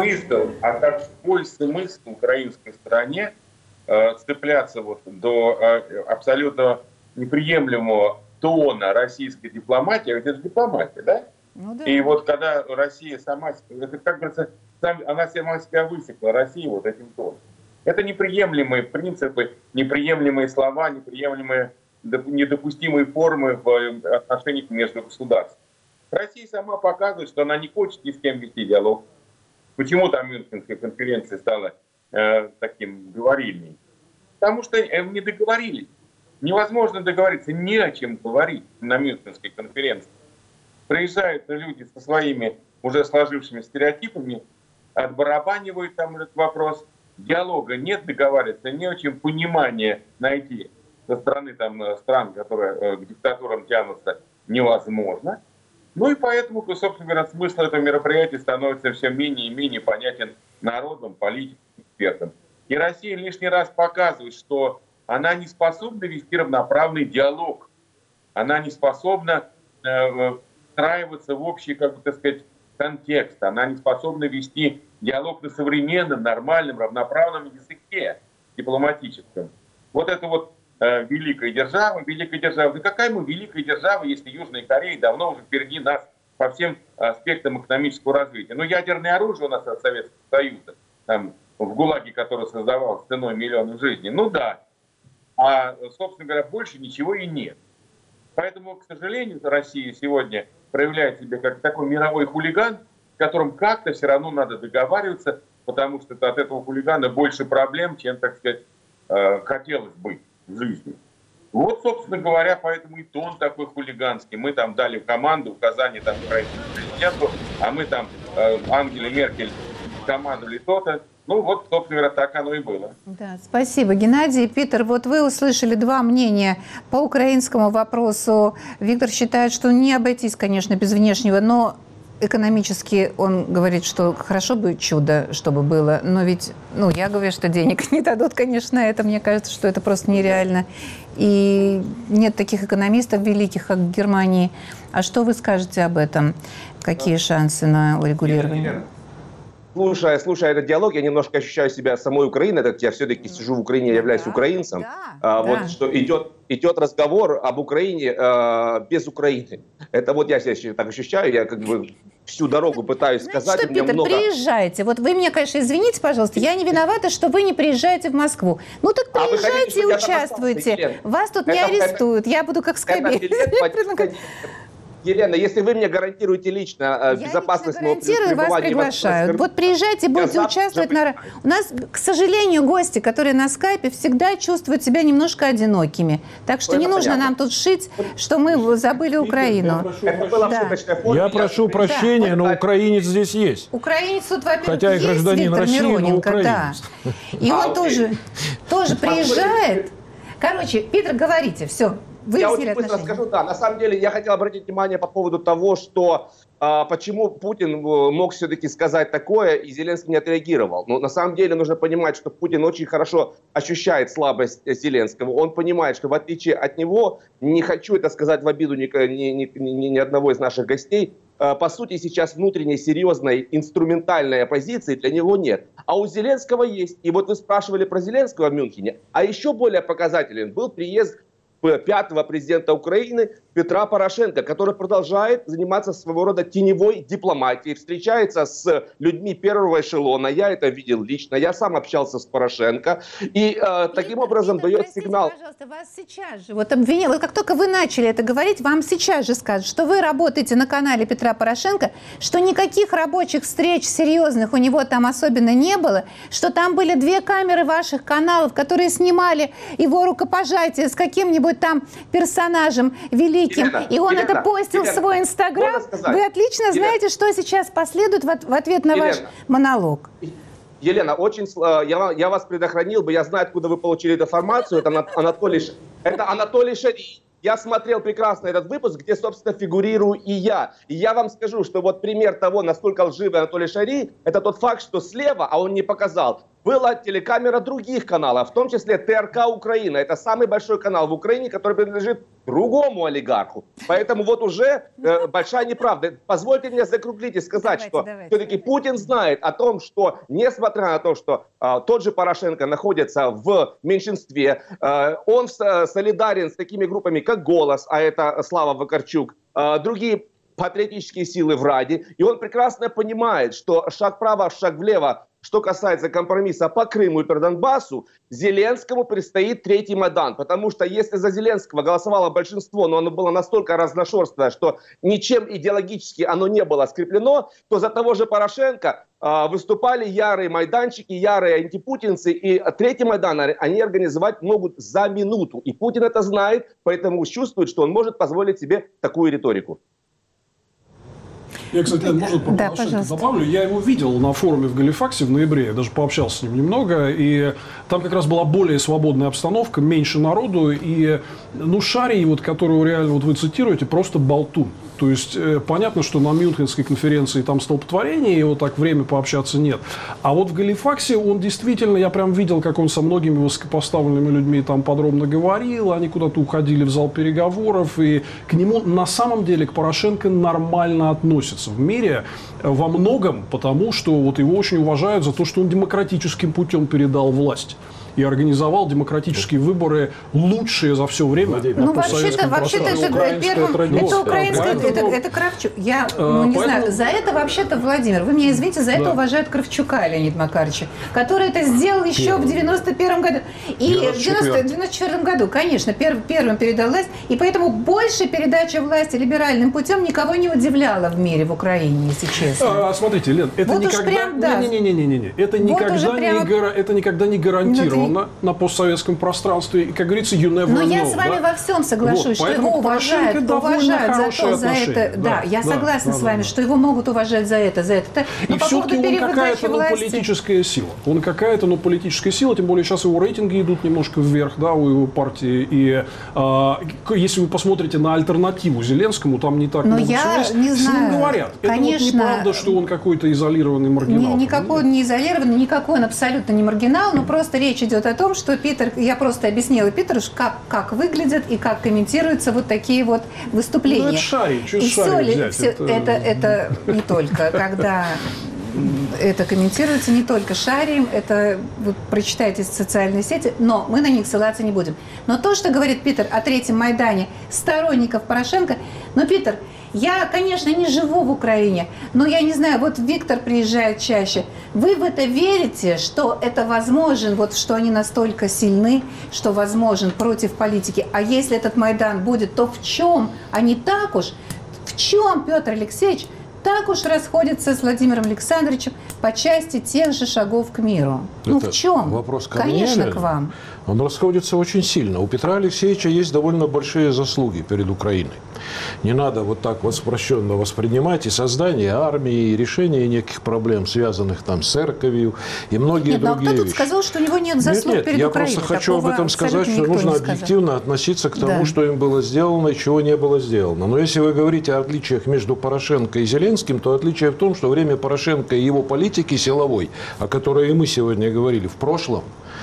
Speaker 11: Какой смысл украинской стороне цепляться до абсолютно неприемлемого тона российской дипломатии? Ведь это дипломатия, да? Ну, да. И вот когда Россия сама... Это, как говорится, она сама себя высекла, Россия, вот этим тоном. Это неприемлемые принципы, неприемлемые слова, недопустимые формы в отношениях между государствами. Россия сама показывает, что она не хочет ни с кем вести диалог. Почему Мюнхенская конференция стала таким говорильней? Потому что не договорились. Невозможно договориться, не о чем говорить на Мюнхенской конференции. Приезжают люди со своими уже сложившимися стереотипами, отбарабанивают этот вопрос. Диалога нет, договариваться не о чем, понимания найти со стороны стран, которые к диктатурам тянутся, невозможно. Ну и поэтому, собственно говоря, смысл этого мероприятия становится все менее и менее понятен народам, политикам, экспертам. И Россия лишний раз показывает, что она не способна вести равноправный диалог. Она не способна встраиваться в общий, контекст. Она не способна вести диалог на современном, нормальном, равноправном языке дипломатическом. Вот это великая держава. Да какая мы великая держава, если Южная Корея давно уже впереди нас по всем аспектам экономического развития. Ядерное оружие у нас от Советского Союза, в ГУЛАГе, который создавался ценой миллионов жизней. Да. А, собственно говоря, больше ничего и нет. Поэтому, к сожалению, Россия сегодня проявляет себя как такой мировой хулиган, с которым как-то все равно надо договариваться, потому что от этого хулигана больше проблем, чем, хотелось бы в жизни. Вот, собственно говоря, поэтому и тон такой хулиганский. Мы там дали команду, указание там президенту, а мы там Ангеле Меркель командовали то-то. Ну вот, собственно говоря, так оно и было.
Speaker 1: Да, спасибо, Геннадий. Питер, вот вы услышали два мнения по украинскому вопросу. Виктор считает, что не обойтись, конечно, без внешнего, но экономически он говорит, что хорошо бы чудо, чтобы было, но ведь, я говорю, что денег не дадут, конечно, это, мне кажется, что это просто нереально. И нет таких экономистов великих, как в Германии. А что вы скажете об этом? Какие шансы на урегулирование?
Speaker 3: Слушая этот диалог, я немножко ощущаю себя самой Украиной, так я все-таки сижу в Украине, я являюсь украинцем. Вот что идет разговор об Украине без Украины. Это вот я себя так ощущаю, я как бы всю дорогу пытаюсь сказать.
Speaker 1: Что, Питер, приезжайте. Вот вы меня, конечно, извините, пожалуйста, я не виновата, что вы не приезжаете в Москву. Ну так приезжайте и участвуйте. Вас тут не арестуют, я буду как Скобель.
Speaker 3: Елена, если вы мне гарантируете лично безопасность моего пребывания...
Speaker 1: вас приглашают. Вот приезжайте, будете участвовать. У нас, к сожалению, гости, которые на скайпе, всегда чувствуют себя немножко одинокими. Так что не нужно нам тут шить, что мы забыли Украину.
Speaker 8: Я прошу прощения, но украинец здесь есть.
Speaker 1: Украинец тут, во-первых,
Speaker 8: хотя и гражданин России, но украинец.
Speaker 1: И он тоже приезжает. Короче, Питер, говорите, все.
Speaker 3: Я очень быстро скажу, да. На самом деле, я хотел обратить внимание по поводу того, что почему Путин мог все-таки сказать такое, и Зеленский не отреагировал. Но на самом деле нужно понимать, что Путин очень хорошо ощущает слабость Зеленского. Он понимает, что в отличие от него, не хочу это сказать в обиду ни одного из наших гостей, по сути, сейчас внутренней серьезной инструментальной оппозиции для него нет. А у Зеленского есть. И вот вы спрашивали про Зеленского в Мюнхене. А еще более показателен был приезд пятого президента Украины Петра Порошенко, который продолжает заниматься своего рода теневой дипломатией, встречается с людьми первого эшелона. Я это видел лично, я сам общался с Порошенко. И таким образом дает сигнал.
Speaker 1: Пожалуйста, вас сейчас же обвинил. Вот как только вы начали это говорить, вам сейчас же скажут, что вы работаете на канале Петра Порошенко, что никаких рабочих встреч серьезных у него там особенно не было, что там были 2 камеры ваших каналов, которые снимали его рукопожатие с каким-нибудь там персонажем великим, и он это постил в свой Инстаграм. Вы отлично знаете, что сейчас последует в ответ на ваш монолог.
Speaker 3: Елена, я вас предохранил бы, я знаю, откуда вы получили эту информацию, это Анатолий Шарий. Я смотрел прекрасно этот выпуск, где, собственно, фигурирую и я. И я вам скажу, что вот пример того, насколько лживый Анатолий Шарий, это тот факт, что слева, а он не показал, была телекамера других каналов, в том числе ТРК Украина. Это самый большой канал в Украине, который принадлежит другому олигарху. Поэтому вот уже большая неправда. Позвольте мне закруглить и сказать, что все-таки Путин знает о том, что, несмотря на то, что тот же Порошенко находится в меньшинстве, он солидарен с такими группами, как «Голос», а это Слава Вакарчук, другие патриотические силы в Раде, и он прекрасно понимает, что шаг вправо, шаг влево, что касается компромисса по Крыму и по Донбассу, Зеленскому предстоит 3-й Майдан. Потому что если за Зеленского голосовало большинство, но оно было настолько разношерстное, что ничем идеологически оно не было скреплено, то за того же Порошенко выступали ярые майданчики, ярые антипутинцы. И 3-й Майдан они организовать могут за минуту. И Путин это знает, поэтому чувствует, что он может позволить себе такую риторику.
Speaker 7: Я, кстати, можно про Порошенко добавлю. Я его видел на форуме в Галифаксе в ноябре, я даже пообщался с ним немного, и там как раз была более свободная обстановка, меньше народу, и, Шарий, вот, которого реально вот вы цитируете, просто болтун. То есть понятно, что на Мюнхенской конференции там столпотворение, и вот так время пообщаться нет. А вот в Галифаксе он действительно, я прям видел, как он со многими высокопоставленными людьми там подробно говорил, они куда-то уходили в зал переговоров, и к нему на самом деле, к Порошенко, нормально относятся в мире во многом, потому что вот его очень уважают за то, что он демократическим путем передал власть и организовал демократические выборы лучшие за все время.
Speaker 1: Вообще-то это украинская, это Кравчук. Я не знаю, за это вообще-то, Владимир, вы меня извините, за это уважают Кравчука Леонида Макаровича, который это сделал еще в 91 году. И в 94 году, конечно, первым передал власть. И поэтому больше передача власти либеральным путем никого не удивляла в мире, в Украине, если честно.
Speaker 7: Смотрите, Лен, это никогда... Это никогда не гарантировало определенно на постсоветском пространстве. И, как говорится, you never know.
Speaker 1: Но я с вами во всем соглашусь, что его уважают за это. Да, я согласна с вами, что его могут уважать за это.
Speaker 7: И все-таки он какая-то политическая сила. Он какая-то политическая сила, тем более сейчас его рейтинги идут немножко вверх, да, у его партии. И если вы посмотрите на альтернативу Зеленскому, там не так много всего есть.
Speaker 1: Не знаю.
Speaker 7: Говорят.
Speaker 1: Конечно,
Speaker 7: это неправда, что он какой-то изолированный маргинал.
Speaker 1: Никакой он не изолированный, никакой он абсолютно не маргинал, но просто речь идет о том, что Питер, я просто объяснила Питеру, как выглядят и как комментируются вот такие вот выступления.
Speaker 7: Это шарик, что шарик взять?
Speaker 1: Это не только, когда... Это комментируется не только шарием, это вы прочитаете в социальной сети, но мы на них ссылаться не будем. Но то, что говорит Питер о Третьем Майдане сторонников Порошенко, Питер, я, конечно, не живу в Украине, но я не знаю, вот Виктор приезжает чаще. Вы в это верите, что это возможен, вот что они настолько сильны, что возможен против политики? А если этот Майдан будет, то в чем? А не так уж. В чем, Петр Алексеевич, так уж расходится с Владимиром Александровичем по части тех же шагов к миру?
Speaker 8: Это
Speaker 1: в чем?
Speaker 8: Вопрос ко
Speaker 1: Конечно,
Speaker 8: мне.
Speaker 1: к вам.
Speaker 8: Он расходится очень сильно. У Петра Алексеевича есть довольно большие заслуги перед Украиной. Не надо вот так вот спрощенно воспринимать и создание армии, и решение неких проблем, связанных там с церковью и многие другие
Speaker 1: кто тут
Speaker 8: вещи.
Speaker 1: сказал, что у него нет заслуг перед
Speaker 8: я
Speaker 1: Украиной?
Speaker 8: просто хочу об этом сказать, что нужно объективно относиться к тому, что им было сделано и чего не было сделано. Но если вы говорите о отличиях между Порошенко и Зеленским, то отличие в том, что время Порошенко и его политики силовой, о которой и мы сегодня говорили, в прошлом,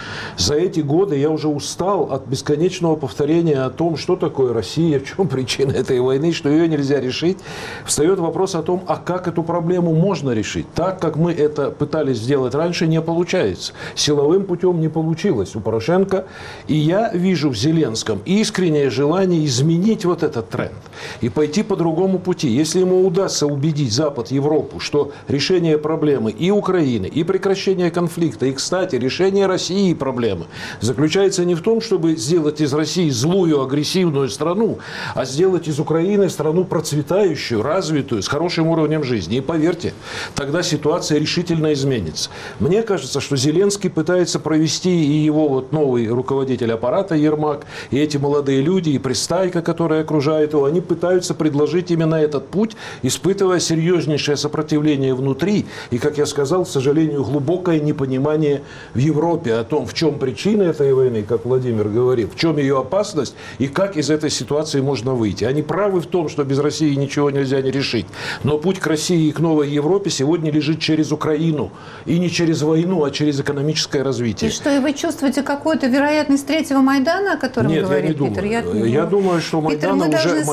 Speaker 8: за эти годы я уже устал от бесконечного повторения о том, что такое Россия, в чем причина этой войны, что ее нельзя решить. Встает вопрос о том, а как эту проблему можно решить. Так, как мы это пытались сделать раньше, не получается. Силовым путем не получилось у Порошенко. И я вижу в Зеленском искреннее желание изменить вот этот тренд и пойти по другому пути. Если ему удастся убедить Запад, Европу, что решение проблемы и Украины, и прекращение конфликта, и, кстати, решение России проблемы заключается не в том, чтобы сделать из России злую, агрессивную страну, а сделать из Украины страну процветающую, развитую, с хорошим уровнем жизни. И поверьте, тогда ситуация решительно изменится. Мне кажется, что Зеленский пытается провести, и его вот новый руководитель аппарата Ермак, и эти молодые люди, и Пристайко, которая окружает его, они пытаются предложить именно этот путь, испытывая серьезнейшее сопротивление внутри и, как я сказал, к сожалению, глубокое непонимание в Европе о том, в чем причина этой войны, как Владимир говорил, в чем ее опасность и как из этой ситуации можно выйти. Они правы в том, что без России ничего нельзя не решить. Но путь к России и к новой Европе сегодня лежит через Украину. И не через войну, а через экономическое развитие.
Speaker 1: И что, и вы чувствуете какую-то вероятность третьего Майдана, о котором говорит Питер?
Speaker 8: Я думаю, что Майдана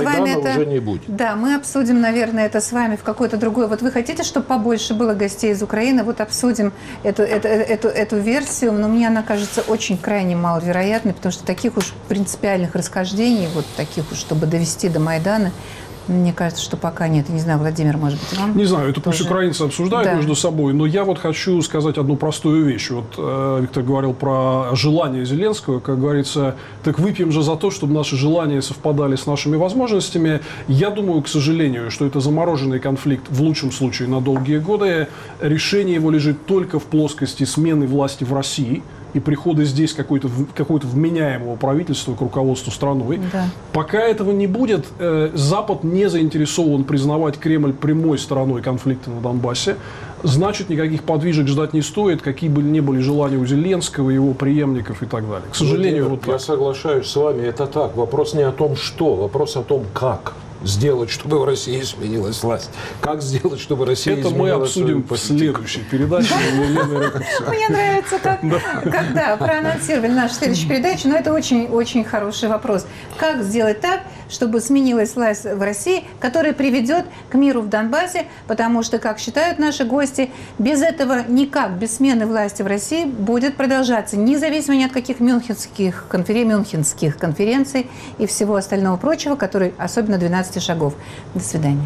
Speaker 8: уже не будет.
Speaker 1: Да, мы обсудим, наверное, это с вами в какой-то другой. Вот вы хотите, чтобы побольше было гостей из Украины? Вот обсудим эту версию. Но мне она кажется очень крайне маловероятной, потому что таких уж принципиальных расхождений, вот таких уж, чтобы довести до Майдана, мне кажется, что пока нет. Не знаю, Владимир, может быть, вам?
Speaker 7: Не знаю, это пусть украинцы обсуждают между собой, но я вот хочу сказать одну простую вещь. Вот Виктор говорил про желание Зеленского, как говорится, так выпьем же за то, чтобы наши желания совпадали с нашими возможностями. Я думаю, к сожалению, что это замороженный конфликт, в лучшем случае, на долгие годы. Решение его лежит только в плоскости смены власти в России и прихода здесь какого-то вменяемого правительства к руководству страной. Да. Пока этого не будет, Запад не заинтересован признавать Кремль прямой стороной конфликта на Донбассе. Значит, никаких подвижек ждать не стоит, какие бы ни были желания у Зеленского, его преемников и так далее. К сожалению,
Speaker 8: я соглашаюсь с вами, это так. Вопрос не о том, что, вопрос о том, как сделать, чтобы в России сменилась власть. Как сделать, чтобы Россия
Speaker 7: это
Speaker 8: изменила
Speaker 7: мы обсудим в следующей передаче.
Speaker 1: Мне нравится, когда проанонсировали нашу следующую передачу, но это очень хороший вопрос. Как сделать так, чтобы сменилась власть в России, которая приведет к миру в Донбассе, потому что, как считают наши гости, без этого никак, без смены власти в России будет продолжаться, независимо ни от каких мюнхенских конференций и всего остального прочего, которые, особенно 12 шагов. До свидания.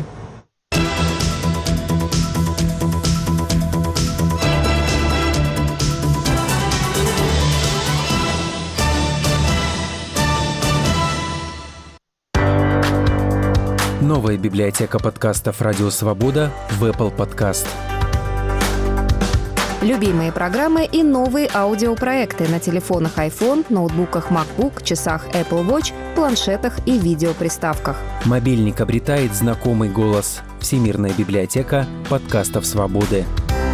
Speaker 20: Новая библиотека подкастов «Радио Свобода» в Apple Podcast. Любимые программы и новые аудиопроекты на телефонах iPhone, ноутбуках MacBook, часах Apple Watch, планшетах и видеоприставках.
Speaker 21: Мобильник обретает знакомый голос. Всемирная библиотека подкастов «Свободы».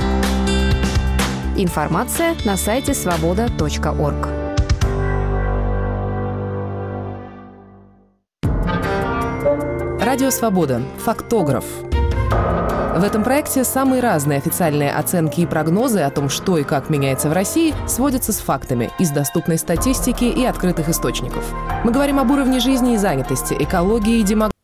Speaker 20: Информация на сайте svoboda.org.
Speaker 22: Радио «Свобода». Фактограф. В этом проекте самые разные официальные оценки и прогнозы о том, что и как меняется в России, сводятся с фактами из доступной статистики и открытых источников. Мы говорим об уровне жизни и занятости, экологии и демографии.